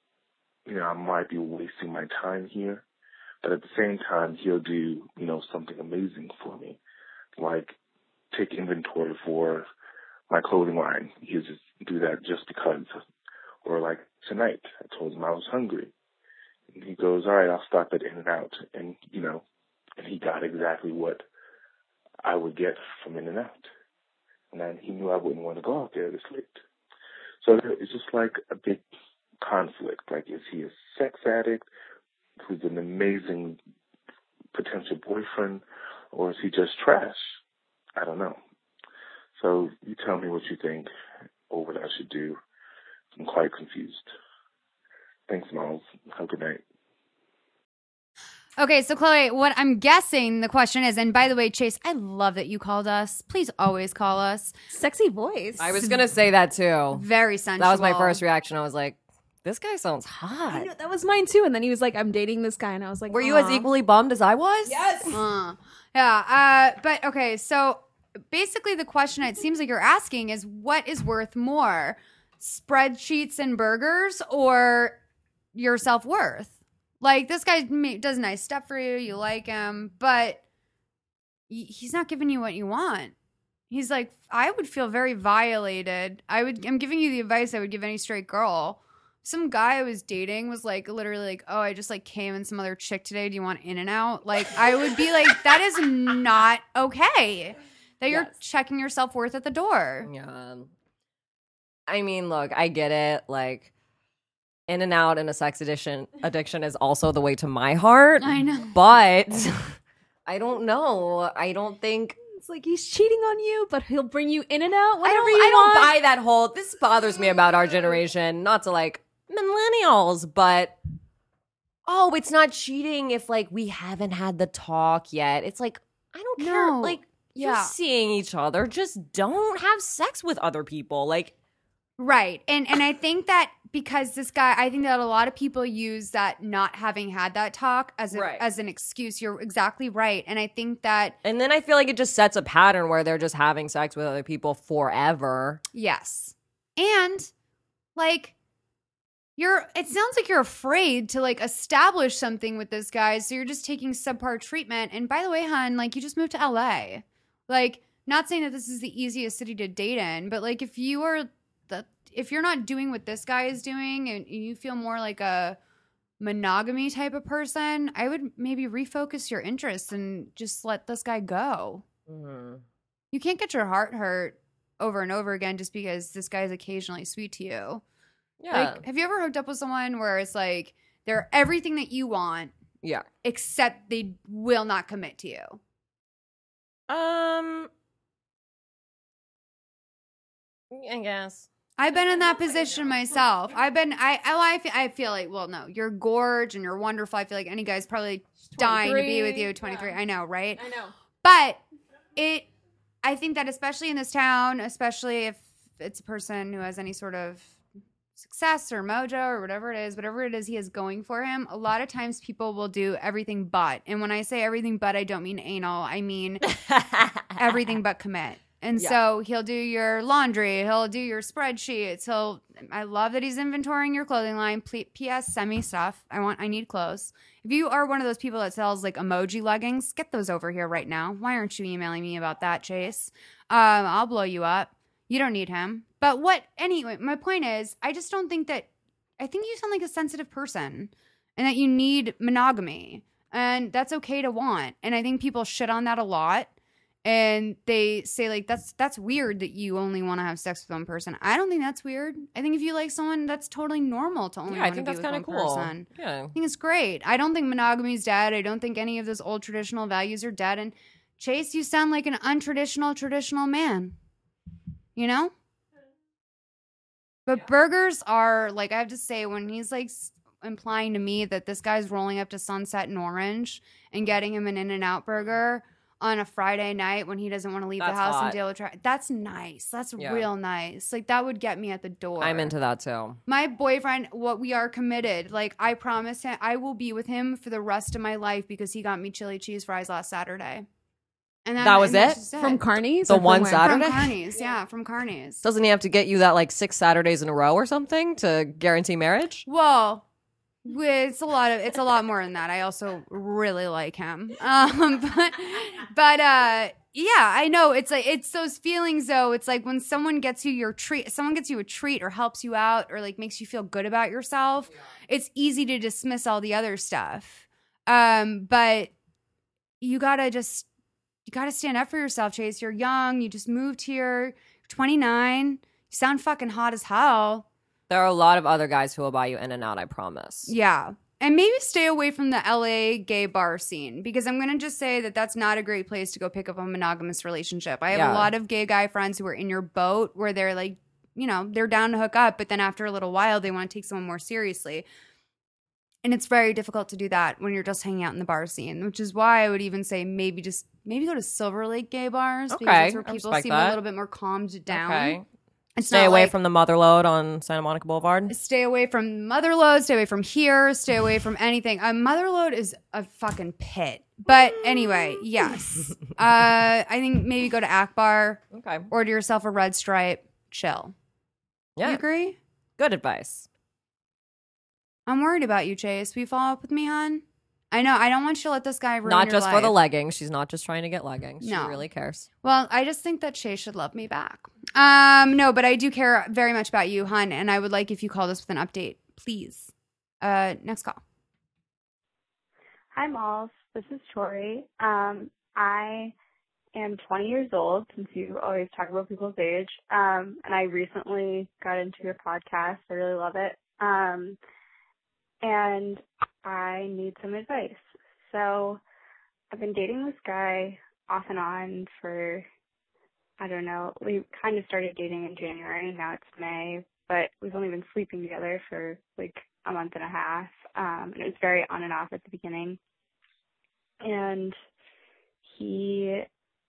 [SPEAKER 8] I might be wasting my time here. But at the same time, he'll do, something amazing for me. Like take inventory for my clothing line. He'll just do that just because. Or like tonight, I told him I was hungry. And he goes, all right, I'll stop at In-N-Out. And, and he got exactly what I would get from In-N-Out. And then he knew I wouldn't want to go out there this late. So it's just like a big conflict. Like, is he a sex addict who's an amazing potential boyfriend, or is he just trash? I don't know. So you tell me what you think or what I should do. I'm quite confused. Thanks, Miles. Have a good night.
[SPEAKER 3] Okay, so Chloe, what I'm guessing the question is, and by the way, Chase, I love that you called us. Please always call us.
[SPEAKER 4] Sexy voice.
[SPEAKER 5] I was going to say that too.
[SPEAKER 3] Very sensual.
[SPEAKER 5] That was my first reaction. I was like, this guy sounds hot.
[SPEAKER 4] I know, that was mine too. And then he was like, I'm dating this guy. And I was like,
[SPEAKER 5] were you as equally bummed as I was?
[SPEAKER 4] Yes.
[SPEAKER 3] Yeah. But okay, so basically the question it seems like you're asking is, what is worth more? Spreadsheets and burgers or your self-worth? Like, this guy does nice stuff for you. You like him, but he's not giving you what you want. He's like, I would feel very violated. I'm giving you the advice I would give any straight girl. Some guy I was dating was like, literally like, oh, I just like came in some other chick today. Do you want In-N-Out? Like, I would be like, that is not okay. That you're checking your self-worth at the door.
[SPEAKER 5] Yeah. I mean, look, I get it. Like, In-N-Out and a sex addiction is also the way to my heart.
[SPEAKER 3] I know.
[SPEAKER 5] But I don't know. I don't think
[SPEAKER 4] it's like he's cheating on you, but he'll bring you In-N-Out whenever
[SPEAKER 5] I don't buy that whole. This bothers me about our generation. Not to like millennials, but it's not cheating if like we haven't had the talk yet. It's like, I don't care. Like, you're seeing each other. Just don't have sex with other people. Like,
[SPEAKER 3] right. And I think that because this guy, I think that a lot of people use that not having had that talk as an excuse. You're exactly right. And I think that.
[SPEAKER 5] And then I feel like it just sets a pattern where they're just having sex with other people forever.
[SPEAKER 3] Yes. And like, it sounds like you're afraid to like establish something with this guy. So you're just taking subpar treatment. And by the way, hon, like, you just moved to LA. Like, not saying that this is the easiest city to date in, but like, if you're not doing what this guy is doing and you feel more like a monogamy type of person, I would maybe refocus your interests and just let this guy go.
[SPEAKER 5] Mm-hmm.
[SPEAKER 3] You can't get your heart hurt over and over again just because this guy is occasionally sweet to you.
[SPEAKER 5] Yeah.
[SPEAKER 3] Like, have you ever hooked up with someone where it's like they're everything that you want, except they will not commit to you?
[SPEAKER 5] I guess.
[SPEAKER 3] I've been in that position myself. I feel like, well, no, you're gorge and you're wonderful. I feel like any guy's probably dying to be with you. 23. Yeah. I know, right?
[SPEAKER 4] I know.
[SPEAKER 3] But I think that especially in this town, especially if it's a person who has any sort of success or mojo or whatever it is he is going for him, a lot of times people will do everything but. And when I say everything but, I don't mean anal. I mean everything but commit. And so he'll do your laundry. He'll do your spreadsheets. I love that he's inventorying your clothing line. P.S. Send me stuff. I need clothes. If you are one of those people that sells like emoji leggings, get those over here right now. Why aren't you emailing me about that, Chase? I'll blow you up. You don't need him. But anyway, my point is, I just don't think that, I think you sound like a sensitive person and that you need monogamy. And that's okay to want. And I think people shit on that a lot. And they say, like, that's weird that you only want to have sex with one person. I don't think that's weird. I think if you like someone, that's totally normal to only want to be with one person.
[SPEAKER 5] Yeah.
[SPEAKER 3] I think it's great. I don't think monogamy is dead. I don't think any of those old traditional values are dead. And Chase, you sound like an untraditional, traditional man. You know? But burgers are, like, I have to say, when he's, like, implying to me that this guy's rolling up to Sunset and Orange and getting him an In-N-Out burger on a Friday night when he doesn't want to leave the house and deal with traffic. That's nice. That's real nice. Like, that would get me at the door.
[SPEAKER 5] I'm into that too.
[SPEAKER 3] My boyfriend, we are committed. Like, I promise him I will be with him for the rest of my life because he got me chili cheese fries last Saturday. And
[SPEAKER 5] That was
[SPEAKER 3] that's
[SPEAKER 5] it?
[SPEAKER 3] just
[SPEAKER 4] From Carney's?
[SPEAKER 5] The
[SPEAKER 4] or from
[SPEAKER 5] one
[SPEAKER 4] where?
[SPEAKER 5] Saturday?
[SPEAKER 3] From Carney's, yeah, from Carney's.
[SPEAKER 5] Doesn't he have to get you that like 6 Saturdays in a row or something to guarantee marriage?
[SPEAKER 3] Well, it's a lot more than that. I also really like him. But yeah, I know. It's like, it's those feelings though. It's like when someone gets you someone gets you a treat or helps you out or like makes you feel good about yourself. It's easy to dismiss all the other stuff. But you gotta stand up for yourself, Chase. You're young. You just moved here. You're 29. You sound fucking hot as hell.
[SPEAKER 5] There are a lot of other guys who will buy you in and out, I promise.
[SPEAKER 3] Yeah. And maybe stay away from the LA gay bar scene because I'm going to just say that that's not a great place to go pick up a monogamous relationship. I have a lot of gay guy friends who are in your boat where they're like, you know, they're down to hook up, but then after a little while, they want to take someone more seriously. And it's very difficult to do that when you're just hanging out in the bar scene, which is why I would even say maybe go to Silver Lake gay bars because that's where people seem a little bit more calmed down.
[SPEAKER 5] Okay.
[SPEAKER 3] Stay
[SPEAKER 5] away from the Motherlode on Santa Monica Boulevard.
[SPEAKER 3] Stay away from Motherlode. Stay away from here. Stay away from anything. Motherlode is a fucking pit. But anyway, yes. I think maybe go to Akbar.
[SPEAKER 5] Okay.
[SPEAKER 3] Order yourself a Red Stripe. Chill.
[SPEAKER 5] Yeah.
[SPEAKER 3] You agree?
[SPEAKER 5] Good advice.
[SPEAKER 3] I'm worried about you, Chase. Will you follow up with me, hon? I know. I don't want you to let this guy ruin
[SPEAKER 5] Not
[SPEAKER 3] your
[SPEAKER 5] just
[SPEAKER 3] life.
[SPEAKER 5] for the leggings. She's not just trying to get leggings.
[SPEAKER 3] No.
[SPEAKER 5] She really cares.
[SPEAKER 3] Well, I just think that Chase should love me back. No, but I do care very much about you, hun, and I would like if you called us with an update, please. Next call.
[SPEAKER 9] Hi, Malls. This is Tori. I am 20 years old, since you always talk about people's age, and I recently got into your podcast. I really love it. And I need some advice. So I've been dating this guy off and on for, I don't know, we kind of started dating in January. Now it's May, but we've only been sleeping together for like a month and a half. And it was very on and off at the beginning. And he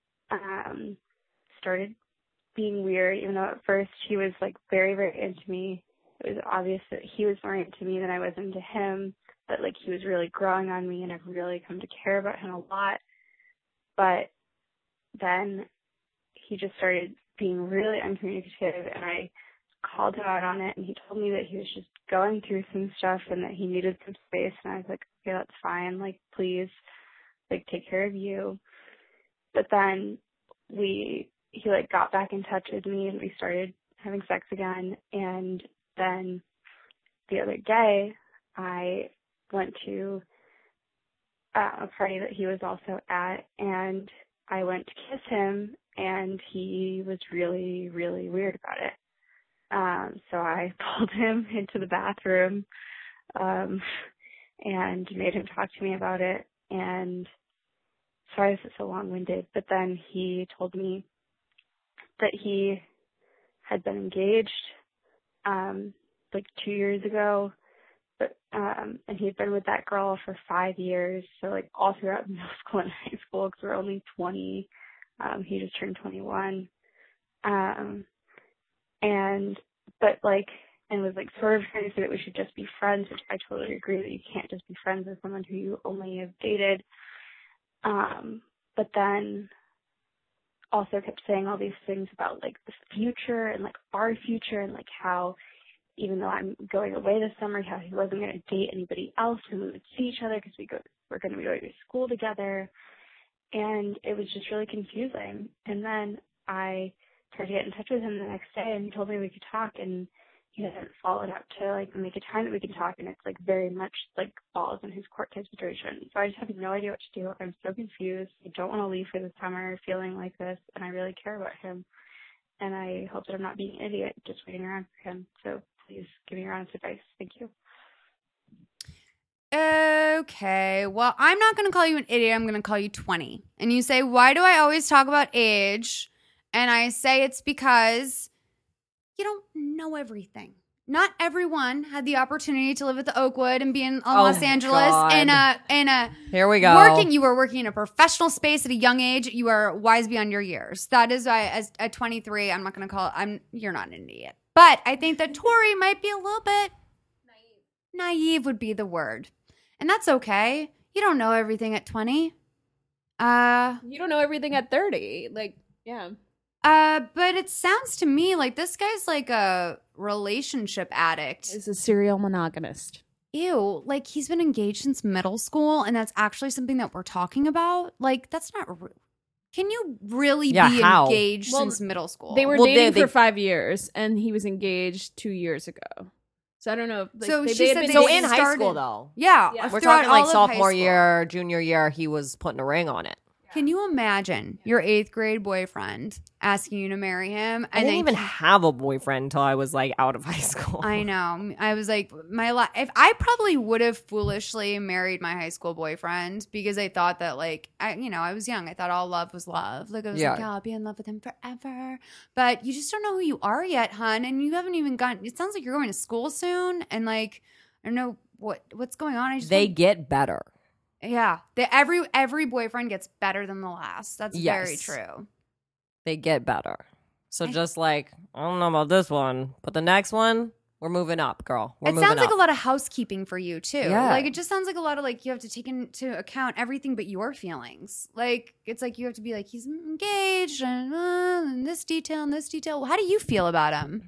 [SPEAKER 9] started being weird, even though at first he was like very, very into me. It was obvious that he was more into me than I was into him, but like he was really growing on me and I've really come to care about him a lot. But then he just started being really uncommunicative and I called him out on it and he told me that he was just going through some stuff and that he needed some space and I was like, okay, that's fine. Like, please, like, take care of you. But then he like got back in touch with me and we started having sex again. And then the other day I went to a party that he was also at and I went to kiss him and he was really, really weird about it. So I pulled him into the bathroom and made him talk to me about it. And sorry if it's so long-winded, but then he told me that he had been engaged like 2 years ago, but and he'd been with that girl for 5 years, so like all throughout middle school and high school, because we're only 20. He just turned 21, and was like sort of trying to say that we should just be friends, which I totally agree that you can't just be friends with someone who you only have dated. But then also kept saying all these things about like the future and like our future and like how even though I'm going away this summer, how he wasn't going to date anybody else and we would see each other because we're going to be going to school together. And it was just really confusing. And then I tried to get in touch with him the next day and he told me we could talk and he hasn't followed up to like make a time that we can talk and it's like very much like balls in his court type situation. So I just have no idea what to do. I'm so confused. I don't want to leave for the summer feeling like this and I really care about him. And I hope that I'm not being an idiot just waiting around for him. So please give me your honest advice. Thank you.
[SPEAKER 3] Okay, well, I'm not going to call you an idiot. I'm going to call you 20. And you say, why do I always talk about age? And I say it's because you don't know everything. Not everyone had the opportunity to live at the Oakwood and be in Los Angeles in a
[SPEAKER 5] here we go.
[SPEAKER 3] You were working in a professional space at a young age. You are wise beyond your years. That is why, as at 23, I'm not going to call. You're not an idiot, but I think that Tori might be a little bit naive would be the word, and that's okay. You don't know everything at 20.
[SPEAKER 4] You don't know everything at 30. Like, yeah.
[SPEAKER 3] But it sounds to me like this guy's like a relationship addict.
[SPEAKER 4] He's a serial monogamist.
[SPEAKER 3] Ew, like he's been engaged since middle school, and that's actually something that we're talking about. Like, that's not. Can you really be engaged since middle school?
[SPEAKER 4] They were dating for 5 years, and he was engaged 2 years ago. So I don't know. Like,
[SPEAKER 3] so
[SPEAKER 4] they
[SPEAKER 3] said
[SPEAKER 5] in high school though.
[SPEAKER 3] Yeah,
[SPEAKER 5] we're talking like sophomore year, junior year. He was putting a ring on it.
[SPEAKER 3] Can you imagine your 8th grade boyfriend asking you to marry him?
[SPEAKER 5] I didn't even have a boyfriend until I was like out of high school.
[SPEAKER 3] I know. I was like, if I probably would have foolishly married my high school boyfriend because I thought that like, I was young. I thought all love was love. Like I was like, I'll be in love with him forever. But you just don't know who you are yet, hun. And you haven't even gotten, it sounds like you're going to school soon. And like, I don't know what's going on.
[SPEAKER 5] They get better.
[SPEAKER 3] Yeah, every boyfriend gets better than the last. That's very true.
[SPEAKER 5] They get better. So just like, I don't know about this one, but the next one, we're moving up, girl. It
[SPEAKER 3] sounds like a lot of housekeeping for you too.
[SPEAKER 5] Yeah.
[SPEAKER 3] Like it just sounds like a lot of like you have to take into account everything but your feelings. Like it's like you have to be like he's engaged and this detail and this detail. How do you feel about him?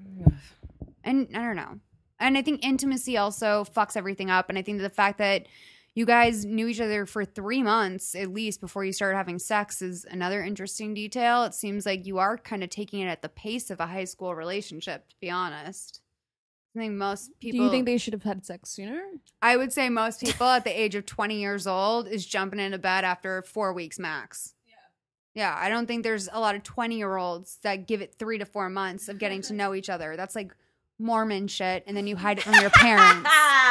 [SPEAKER 3] And I don't know. And I think intimacy also fucks everything up. And I think the fact that you guys knew each other for 3 months at least before you started having sex is another interesting detail. It seems like you are kind of taking it at the pace of a high school relationship, to be honest. I think most people...
[SPEAKER 4] Do you think they should have had sex sooner?
[SPEAKER 3] I would say most people at the age of 20 years old is jumping into bed after 4 weeks max. Yeah, I don't think there's a lot of 20-year-olds that give it 3 to 4 months of getting to know each other. That's like Mormon shit, and then you hide it from your parents.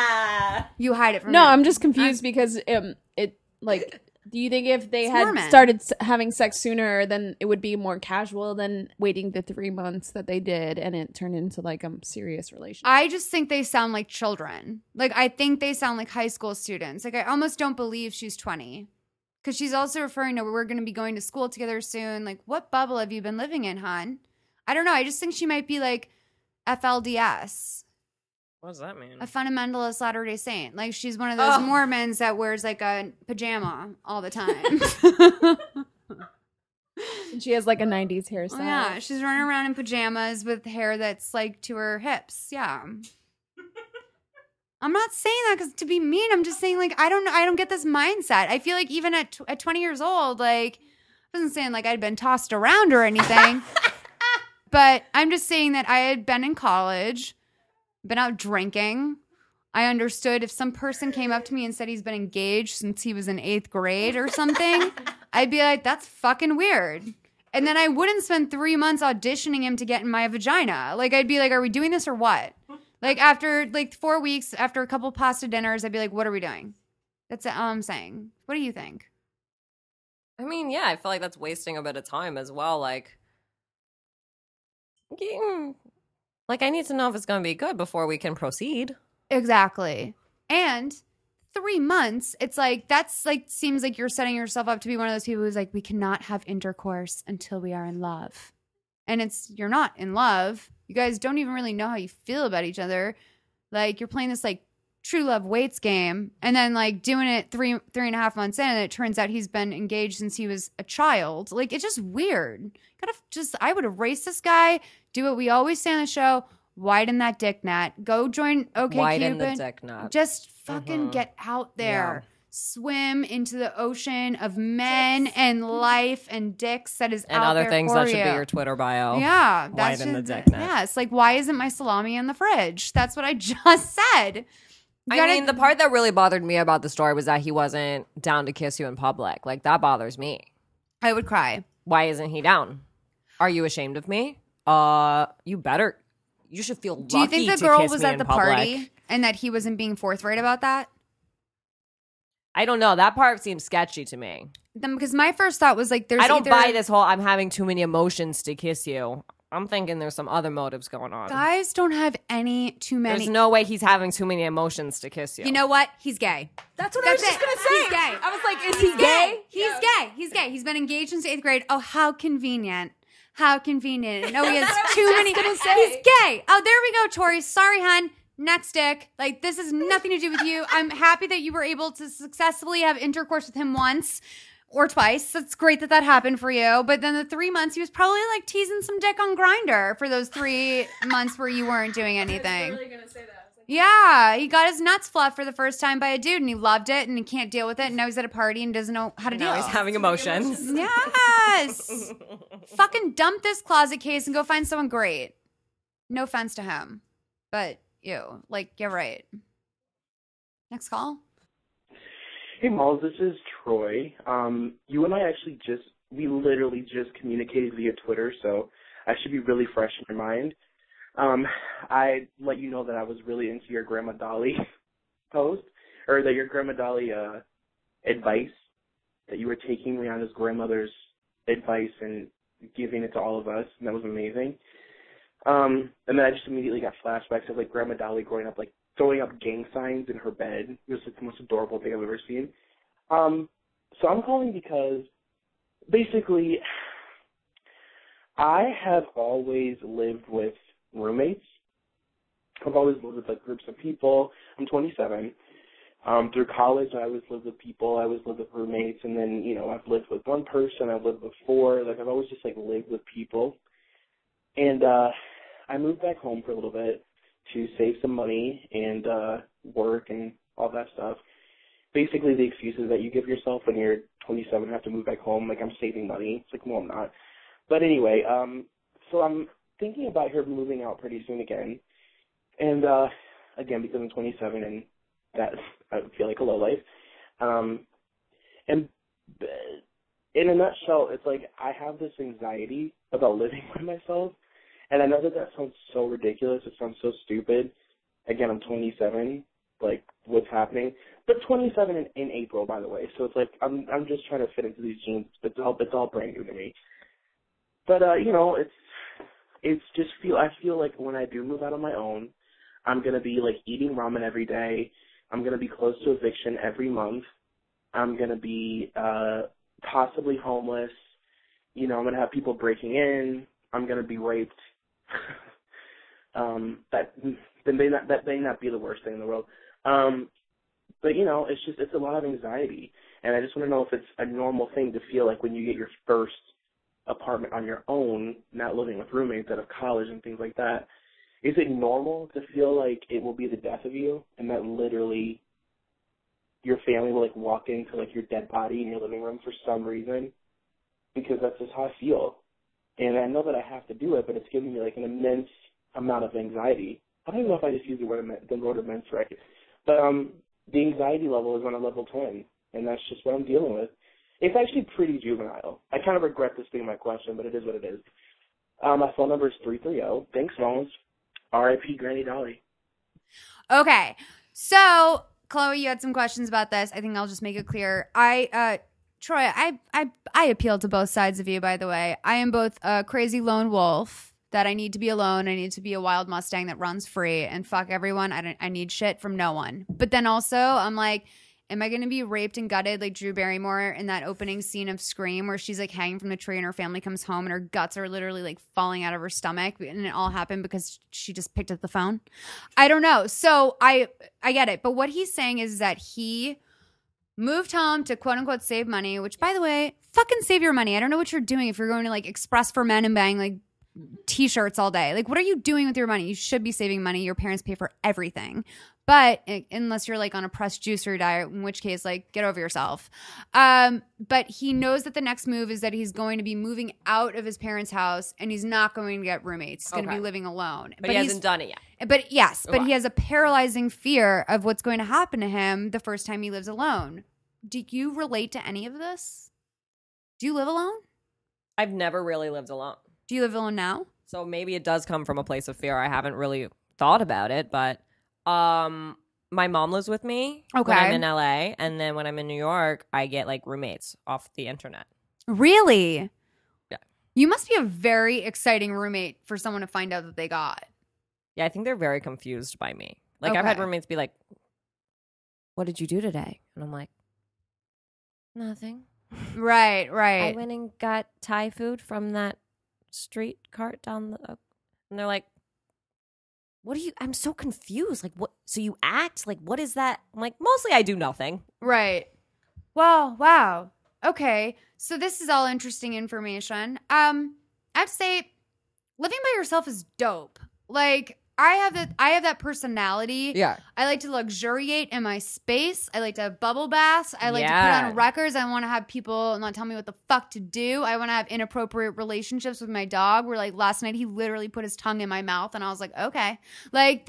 [SPEAKER 3] You hide it from
[SPEAKER 4] I'm just confused because it like, do you think if they had started having sex sooner, then it would be more casual than waiting the 3 months that they did and it turned into like a serious relationship?
[SPEAKER 3] I just think they sound like children. Like, I think they sound like high school students. Like, I almost don't believe she's 20 because she's also referring to we're going to be going to school together soon. Like, what bubble have you been living in, hon? I don't know. I just think she might be like FLDS.
[SPEAKER 5] What does that mean?
[SPEAKER 3] A fundamentalist Latter-day Saint. Like she's one of those Mormons that wears like a pajama all the time.
[SPEAKER 4] And she has like a 90s hairstyle.
[SPEAKER 3] Yeah, she's running around in pajamas with hair that's like to her hips. Yeah. I'm not saying that to be mean. I'm just saying like I don't get this mindset. I feel like even at 20 years old, like I wasn't saying like I'd been tossed around or anything. But I'm just saying that I had been in college, been out drinking. I understood if some person came up to me and said he's been engaged since he was in 8th grade or something, I'd be like, that's fucking weird. And then I wouldn't spend 3 months auditioning him to get in my vagina. Like, I'd be like, are we doing this or what? Like, after like 4 weeks, after a couple pasta dinners, I'd be like, what are we doing? That's all I'm saying. What do you think?
[SPEAKER 5] I mean, yeah, I feel like that's wasting a bit of time as well. Like I need to know if it's going to be good before we can proceed.
[SPEAKER 3] Exactly. And 3 months, it's like, that's like, seems like you're setting yourself up to be one of those people who's like, we cannot have intercourse until we are in love. And you're not in love. You guys don't even really know how you feel about each other. Like, you're playing this like true love waits game and then like doing it three and a half months in, and it turns out he's been engaged since he was a child. Like, it's just weird. I would erase this guy, do what we always say on the show, widen that dick net, go join OkCupid.
[SPEAKER 5] Widen the dick net.
[SPEAKER 3] Just fucking get out there. Yeah. Swim into the ocean of men and life and dicks that is
[SPEAKER 5] and
[SPEAKER 3] out
[SPEAKER 5] other
[SPEAKER 3] there
[SPEAKER 5] things
[SPEAKER 3] for
[SPEAKER 5] that should
[SPEAKER 3] you.
[SPEAKER 5] be your Twitter bio.
[SPEAKER 3] Yeah, that's
[SPEAKER 5] widen
[SPEAKER 3] just,
[SPEAKER 5] the dick net.
[SPEAKER 3] Yeah, it's like, why isn't my salami in the fridge? That's what I just said.
[SPEAKER 5] I mean, the part that really bothered me about the story was that he wasn't down to kiss you in public. Like, that bothers me.
[SPEAKER 3] I would cry.
[SPEAKER 5] Why isn't he down? Are you ashamed of me? You should feel lucky.
[SPEAKER 3] Do you think the girl was at the party and that he wasn't being forthright about that?
[SPEAKER 5] I don't know. That part seems sketchy to me.
[SPEAKER 3] Because my first thought was like, I
[SPEAKER 5] don't buy this whole I'm having too many emotions to kiss you. I'm thinking there's some other motives going on.
[SPEAKER 3] Guys don't have too many.
[SPEAKER 5] There's no way he's having too many emotions to kiss you.
[SPEAKER 3] You know what? He's gay.
[SPEAKER 4] That's what I was just going to say.
[SPEAKER 3] He's gay.
[SPEAKER 4] I was like, is he gay?
[SPEAKER 3] He's gay. He's gay. He's been engaged since 8th grade. Oh, how convenient. How convenient. No, he has too many. He's gay. Oh, there we go, Tori. Sorry, hon. Next dick. Like, this has nothing to do with you. I'm happy that you were able to successfully have intercourse with him once. Or twice. That's great that happened for you. But then the 3 months, he was probably like teasing some dick on Grindr for those 3 months where you weren't doing anything. I was really going to say that. Yeah, he got his nuts fluffed for the first time by a dude, and he loved it, and he can't deal with it, and now he's at a party and doesn't know how to deal.
[SPEAKER 5] Now he's having emotions.
[SPEAKER 3] Yes. Fucking dump this closet case and go find someone great. No offense to him, but you, like, you're right. Next call.
[SPEAKER 10] Hey, Malls, this is Troy. You and I actually we literally just communicated via Twitter, so I should be really fresh in your mind. I let you know that I was really into your Grandma Dolly post, or that your Grandma Dolly advice, that you were taking Rihanna's grandmother's advice and giving it to all of us, and that was amazing. And then I just immediately got flashbacks of, like, Grandma Dolly growing up, like, throwing up gang signs in her bed. It was like the most adorable thing I've ever seen. So I'm calling because basically I have always lived with roommates. I've always lived with, like, groups of people. I'm 27. Through college, I always lived with people. I always lived with roommates. And then, you know, I've lived with one person. I've lived with 4. Like, I've always just, like, lived with people. And I moved back home for a little bit to save some money and work and all that stuff. Basically, the excuses that you give yourself when you're 27 and have to move back home, like, I'm saving money. It's like, no, I'm not. But anyway, so I'm thinking about her moving out pretty soon again. And, again, because I'm 27 and that I feel like a lowlife. And in a nutshell, it's like I have this anxiety about living by myself. And I know that sounds so ridiculous. It sounds so stupid. Again, I'm 27. Like, what's happening? But 27 in April, by the way. So it's like I'm just trying to fit into these jeans. It's all brand new to me. But you know, I feel like when I do move out on my own, I'm gonna be like eating ramen every day. I'm gonna be close to eviction every month. I'm gonna be possibly homeless. You know, I'm gonna have people breaking in. I'm gonna be raped. That may not be the worst thing in the world. But you know, it's a lot of anxiety, and I just want to know if it's a normal thing to feel like when you get your first apartment on your own, not living with roommates out of college and things like that. Is it normal to feel like it will be the death of you, and that literally your family will like walk into like your dead body in your living room for some reason? Because that's just how I feel. And I know that I have to do it, but it's giving me like an immense amount of anxiety. I don't even know if I just used the word immense right. But the anxiety level is on a level 10, and that's just what I'm dealing with. It's actually pretty juvenile. I kind of regret this being my question, but it is what it is. My phone number is 330. Thanks, Mullins. R.I.P. Granny Dolly.
[SPEAKER 3] Okay. So, Chloe, you had some questions about this. I think I'll just make it clear. Troy, I appeal to both sides of you, by the way. I am both a crazy lone wolf that I need to be alone. I need to be a wild Mustang that runs free and fuck everyone. I need shit from no one. But then also, I'm like, am I going to be raped and gutted like Drew Barrymore in that opening scene of Scream where she's like hanging from the tree and her family comes home and her guts are literally like falling out of her stomach, and it all happened because she just picked up the phone? I don't know. So I get it. But what he's saying is that he moved home to quote unquote save money, which, by the way, fucking save your money. I don't know what you're doing if you're going to like Express for Men and buying like t-shirts all day. Like, what are you doing with your money? You should be saving money. Your parents pay for everything. But unless you're like on a pressed juicer diet, in which case, like, get over yourself. But he knows that the next move is that he's going to be moving out of his parents' house and he's not going to get roommates. He's going to be living alone.
[SPEAKER 5] But he hasn't done it yet.
[SPEAKER 3] But yes, but he has a paralyzing fear of what's going to happen to him the first time he lives alone. Do you relate to any of this? Do you live alone?
[SPEAKER 5] I've never really lived alone.
[SPEAKER 3] Do you live alone now?
[SPEAKER 5] So maybe it does come from a place of fear. I haven't really thought about it, but my mom lives with me when I'm in LA, and then when I'm in New York, I get like roommates off the internet.
[SPEAKER 3] Really?
[SPEAKER 5] Yeah.
[SPEAKER 3] You must be a very exciting roommate for someone to find out that they got.
[SPEAKER 5] Yeah, I think they're very confused by me. Like, I've had roommates be like, "What did you do today?" And I'm like, "Nothing."
[SPEAKER 3] Right.
[SPEAKER 5] I went and got Thai food from that street cart down the... And they're like, what are you... I'm so confused. Like, what... So you act? Like, what is that? I'm like, mostly I do nothing.
[SPEAKER 3] Right. Well, wow. okay, so this is all interesting information. I'd say living by yourself is dope. Like, I have that personality.
[SPEAKER 5] Yeah.
[SPEAKER 3] I like to luxuriate in my space. I like to have bubble baths. I like to put on records. I want to have people not tell me what the fuck to do. I want to have inappropriate relationships with my dog where, like, last night he literally put his tongue in my mouth and I was like, okay. Like,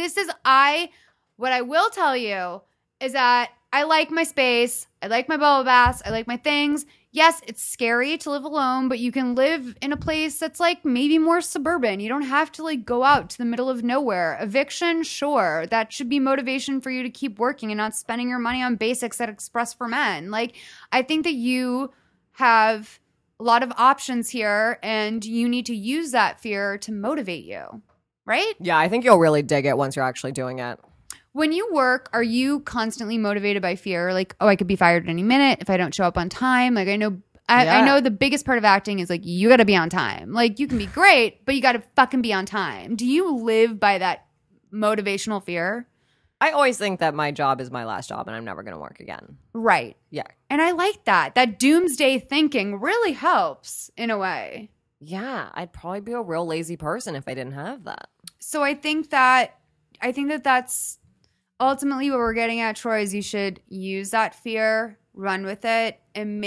[SPEAKER 3] what I will tell you is that I like my space. I like my bubble baths. I like my things. Yes, it's scary to live alone, but you can live in a place that's like maybe more suburban. You don't have to like go out to the middle of nowhere. Eviction, sure. That should be motivation for you to keep working and not spending your money on basics at Express for Men. Like, I think that you have a lot of options here and you need to use that fear to motivate you, right?
[SPEAKER 5] Yeah, I think you'll really dig it once you're actually doing it.
[SPEAKER 3] When you work, are you constantly motivated by fear? Like, oh, I could be fired at any minute if I don't show up on time. Like, I know the biggest part of acting is like, you got to be on time. Like, you can be great, but you got to fucking be on time. Do you live by that motivational fear?
[SPEAKER 5] I always think that my job is my last job and I'm never going to work again.
[SPEAKER 3] Right.
[SPEAKER 5] Yeah.
[SPEAKER 3] And I like that. That doomsday thinking really helps in a way.
[SPEAKER 5] Yeah. I'd probably be a real lazy person if I didn't have that.
[SPEAKER 3] So I think that that's ultimately what we're getting at, Troy, is you should use that fear, run with it, and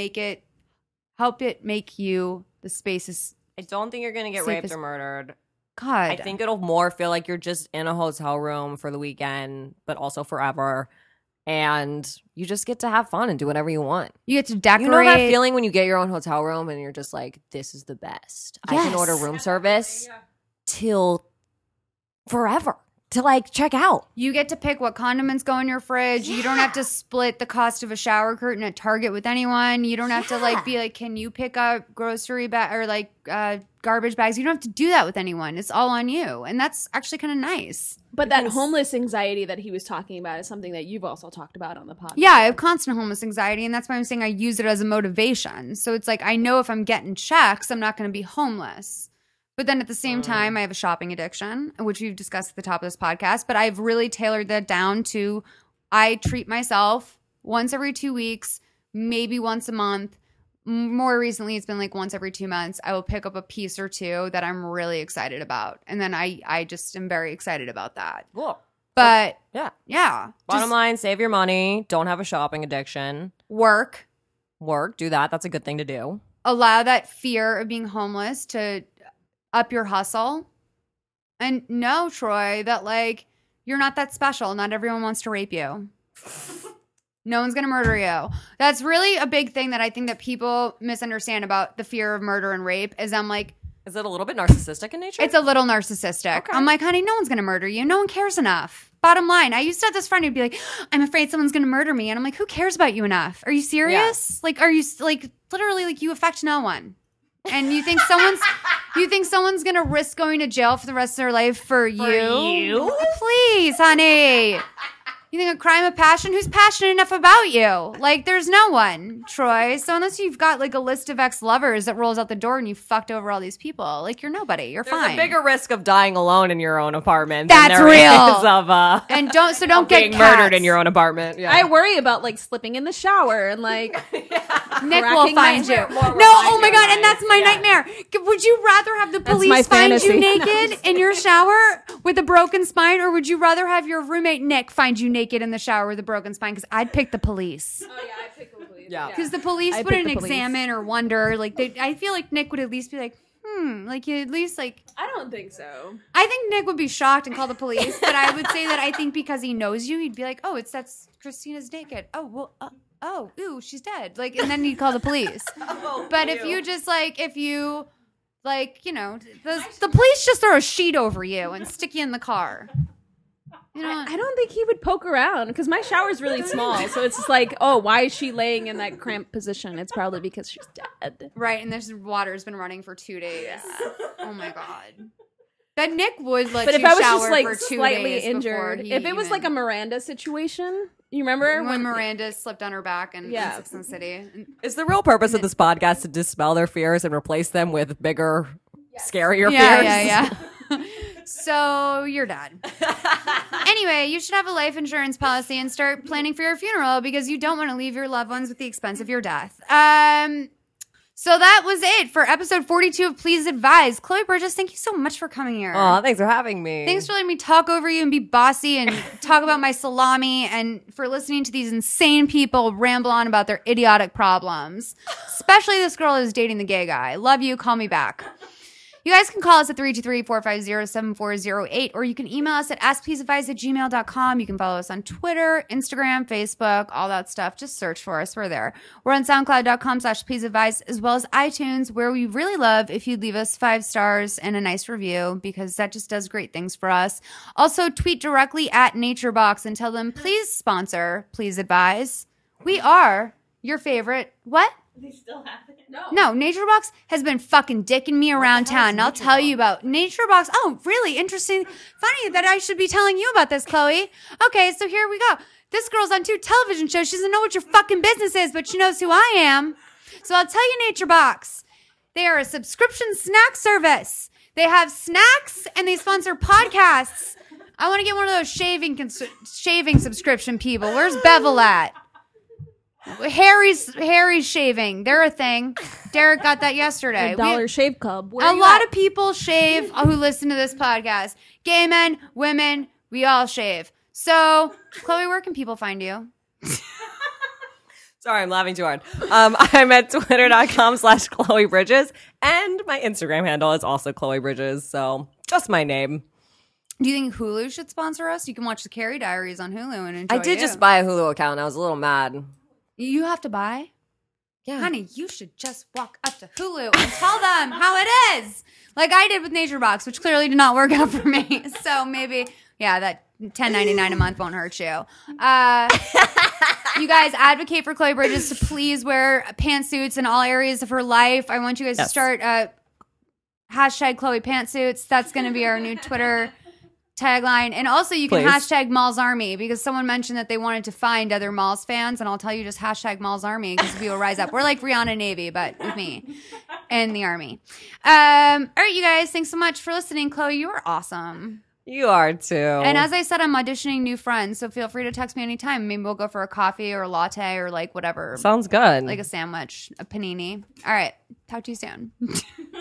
[SPEAKER 3] help it make you the spaces.
[SPEAKER 5] I don't think you're going to get raped or murdered.
[SPEAKER 3] God.
[SPEAKER 5] I think it'll more feel like you're just in a hotel room for the weekend, but also forever. And you just get to have fun and do whatever you want.
[SPEAKER 3] You get to decorate.
[SPEAKER 5] You know that feeling when you get your own hotel room and you're just like, this is the best. Yes. I can order room service till forever. To like check out.
[SPEAKER 3] You get to pick what condiments go in your fridge. You don't have to split the cost of a shower curtain at Target with anyone. You don't have to like be like, can you pick up grocery bag or like garbage bags? You don't have to do that with anyone. It's all on you. And that's actually kind of nice.
[SPEAKER 4] But that homeless anxiety that he was talking about is something that you've also talked about on the podcast.
[SPEAKER 3] Yeah, I have constant homeless anxiety. And that's why I'm saying I use it as a motivation. So it's like, I know if I'm getting checks, I'm not going to be homeless. But then at the same time, I have a shopping addiction, which we've discussed at the top of this podcast. But I've really tailored that down to I treat myself once every 2 weeks, maybe once a month. More recently, it's been like once every 2 months. I will pick up a piece or two that I'm really excited about. And then I just am very excited about that.
[SPEAKER 5] Cool.
[SPEAKER 3] But
[SPEAKER 5] yeah. Bottom line, save your money. Don't have a shopping addiction.
[SPEAKER 3] Work.
[SPEAKER 5] Do that. That's a good thing to do.
[SPEAKER 3] Allow that fear of being homeless to up your hustle. And know, Troy, that like you're not that special. Not everyone wants to rape you. No one's going to murder you. That's really a big thing that I think that people misunderstand about the fear of murder and rape is I'm like,
[SPEAKER 5] is it a little bit narcissistic in nature?
[SPEAKER 3] It's a little narcissistic. Okay. I'm like, honey, no one's going to murder you. No one cares enough. Bottom line, I used to have this friend who'd be like, I'm afraid someone's going to murder me. And I'm like, who cares about you enough? Are you serious? Yeah. Like, are you like literally like you affect no one? And you think someone's gonna risk going to jail for the rest of their life for you? Please, honey. You think a crime of passion? Who's passionate enough about you? Like, there's no one, Troy. So unless you've got like a list of ex-lovers that rolls out the door and you fucked over all these people, like you're nobody. You're fine.
[SPEAKER 5] There's a bigger risk of dying alone in your own apartment.
[SPEAKER 3] That's
[SPEAKER 5] than there
[SPEAKER 3] real.
[SPEAKER 5] Is of,
[SPEAKER 3] and don't get
[SPEAKER 5] being murdered in your own apartment. Yeah.
[SPEAKER 4] I worry about like slipping in the shower and like
[SPEAKER 3] Nick will find you. No, oh my god, and that's my nightmare. Would you rather have the police find you naked in your shower with a broken spine, or would you rather have your roommate Nick find you naked in the shower with a broken spine? Because I'd pick the police.
[SPEAKER 4] Oh yeah, I'd pick the police.
[SPEAKER 3] Yeah, because the police wouldn't examine or wonder. Like, I feel like Nick would at least be like, like you at least like.
[SPEAKER 4] I don't think so.
[SPEAKER 3] I think Nick would be shocked and call the police, but I would say that I think because he knows you, he'd be like, oh, that's Christina's naked. Oh well. Oh, ooh, she's dead. Like, and then you call the police. But if you just the police just throw a sheet over you and stick you in the car. You know,
[SPEAKER 4] I don't think he would poke around because my shower's really small. So it's just like, oh, why is she laying in that cramped position? It's probably because she's dead.
[SPEAKER 3] Right, and this water's been running for 2 days. Yeah. Oh my god. That Nick would let you shower for 2 days. But if I was just like
[SPEAKER 4] slightly injured, if it was like a Miranda situation, you remember
[SPEAKER 3] when Miranda slipped on her back in Sex and the City?
[SPEAKER 5] Is the real purpose of this podcast to dispel their fears and replace them with bigger, scarier fears?
[SPEAKER 3] Yeah. So you're dead. Anyway, you should have a life insurance policy and start planning for your funeral because you don't want to leave your loved ones with the expense of your death. So that was it for episode 42 of Please Advise. Chloe Bridges, thank you so much for coming here.
[SPEAKER 5] Oh, thanks for having me.
[SPEAKER 3] Thanks for letting me talk over you and be bossy and talk about my salami, and for listening to these insane people ramble on about their idiotic problems. Especially this girl who's dating the gay guy. Love you. Call me back. You guys can call us at 323-450-7408, or you can email us at askpleaseadvise@gmail.com. You can follow us on Twitter, Instagram, Facebook, all that stuff. Just search for us. We're there. We're on soundcloud.com/pleaseadvise, as well as iTunes, where we really love if you'd leave us 5 stars and a nice review, because that just does great things for us. Also, tweet directly at NatureBox and tell them, please sponsor Please Advise. We are your favorite. What?
[SPEAKER 4] They still have it?
[SPEAKER 3] No, NatureBox has been fucking dicking me around town, and I'll tell you about NatureBox. Oh, really interesting. Funny that I should be telling you about this, Chloe. Okay, so here we go. This girl's on 2 television shows. She doesn't know what your fucking business is, but she knows who I am. So I'll tell you, NatureBox. They are a subscription snack service. They have snacks, and they sponsor podcasts. I want to get one of those shaving subscription people. Where's Bevel at? Harry's shaving. They're a thing. Derek got that yesterday.
[SPEAKER 4] Dollar Shave Club.
[SPEAKER 3] A lot of people shave who listen to this podcast. Gay men, women, we all shave. So, Chloe, where can people find you?
[SPEAKER 5] Sorry, I'm laughing too hard. I'm at twitter.com/Chloe Bridges, and my Instagram handle is also Chloe Bridges. So just my name.
[SPEAKER 3] Do you think Hulu should sponsor us? You can watch the Carrie Diaries on Hulu and enjoy
[SPEAKER 5] I did just buy a Hulu account, and I was a little mad.
[SPEAKER 3] You have to buy?
[SPEAKER 5] Yeah.
[SPEAKER 3] Honey, you should just walk up to Hulu and tell them how it is. Like I did with NatureBox, which clearly did not work out for me. So maybe, yeah, that $10.99 a month won't hurt you. You guys advocate for Chloe Bridges to please wear pantsuits in all areas of her life. I want you guys to start hashtag Chloe Pantsuits. That's going to be our new Twitter tagline. And also you can hashtag Malls Army, because someone mentioned that they wanted to find other Malls fans, and I'll tell you, just hashtag Malls Army because we will rise up. We're like Rihanna Navy, but with me and the Army. All right, you guys, thanks so much for listening. Chloe, you are awesome.
[SPEAKER 5] You are too.
[SPEAKER 3] And as I said, I'm auditioning new friends, so feel free to text me anytime. Maybe we'll go for a coffee or a latte or like whatever.
[SPEAKER 5] Sounds good.
[SPEAKER 3] Like a sandwich, a panini. All right, talk to you soon.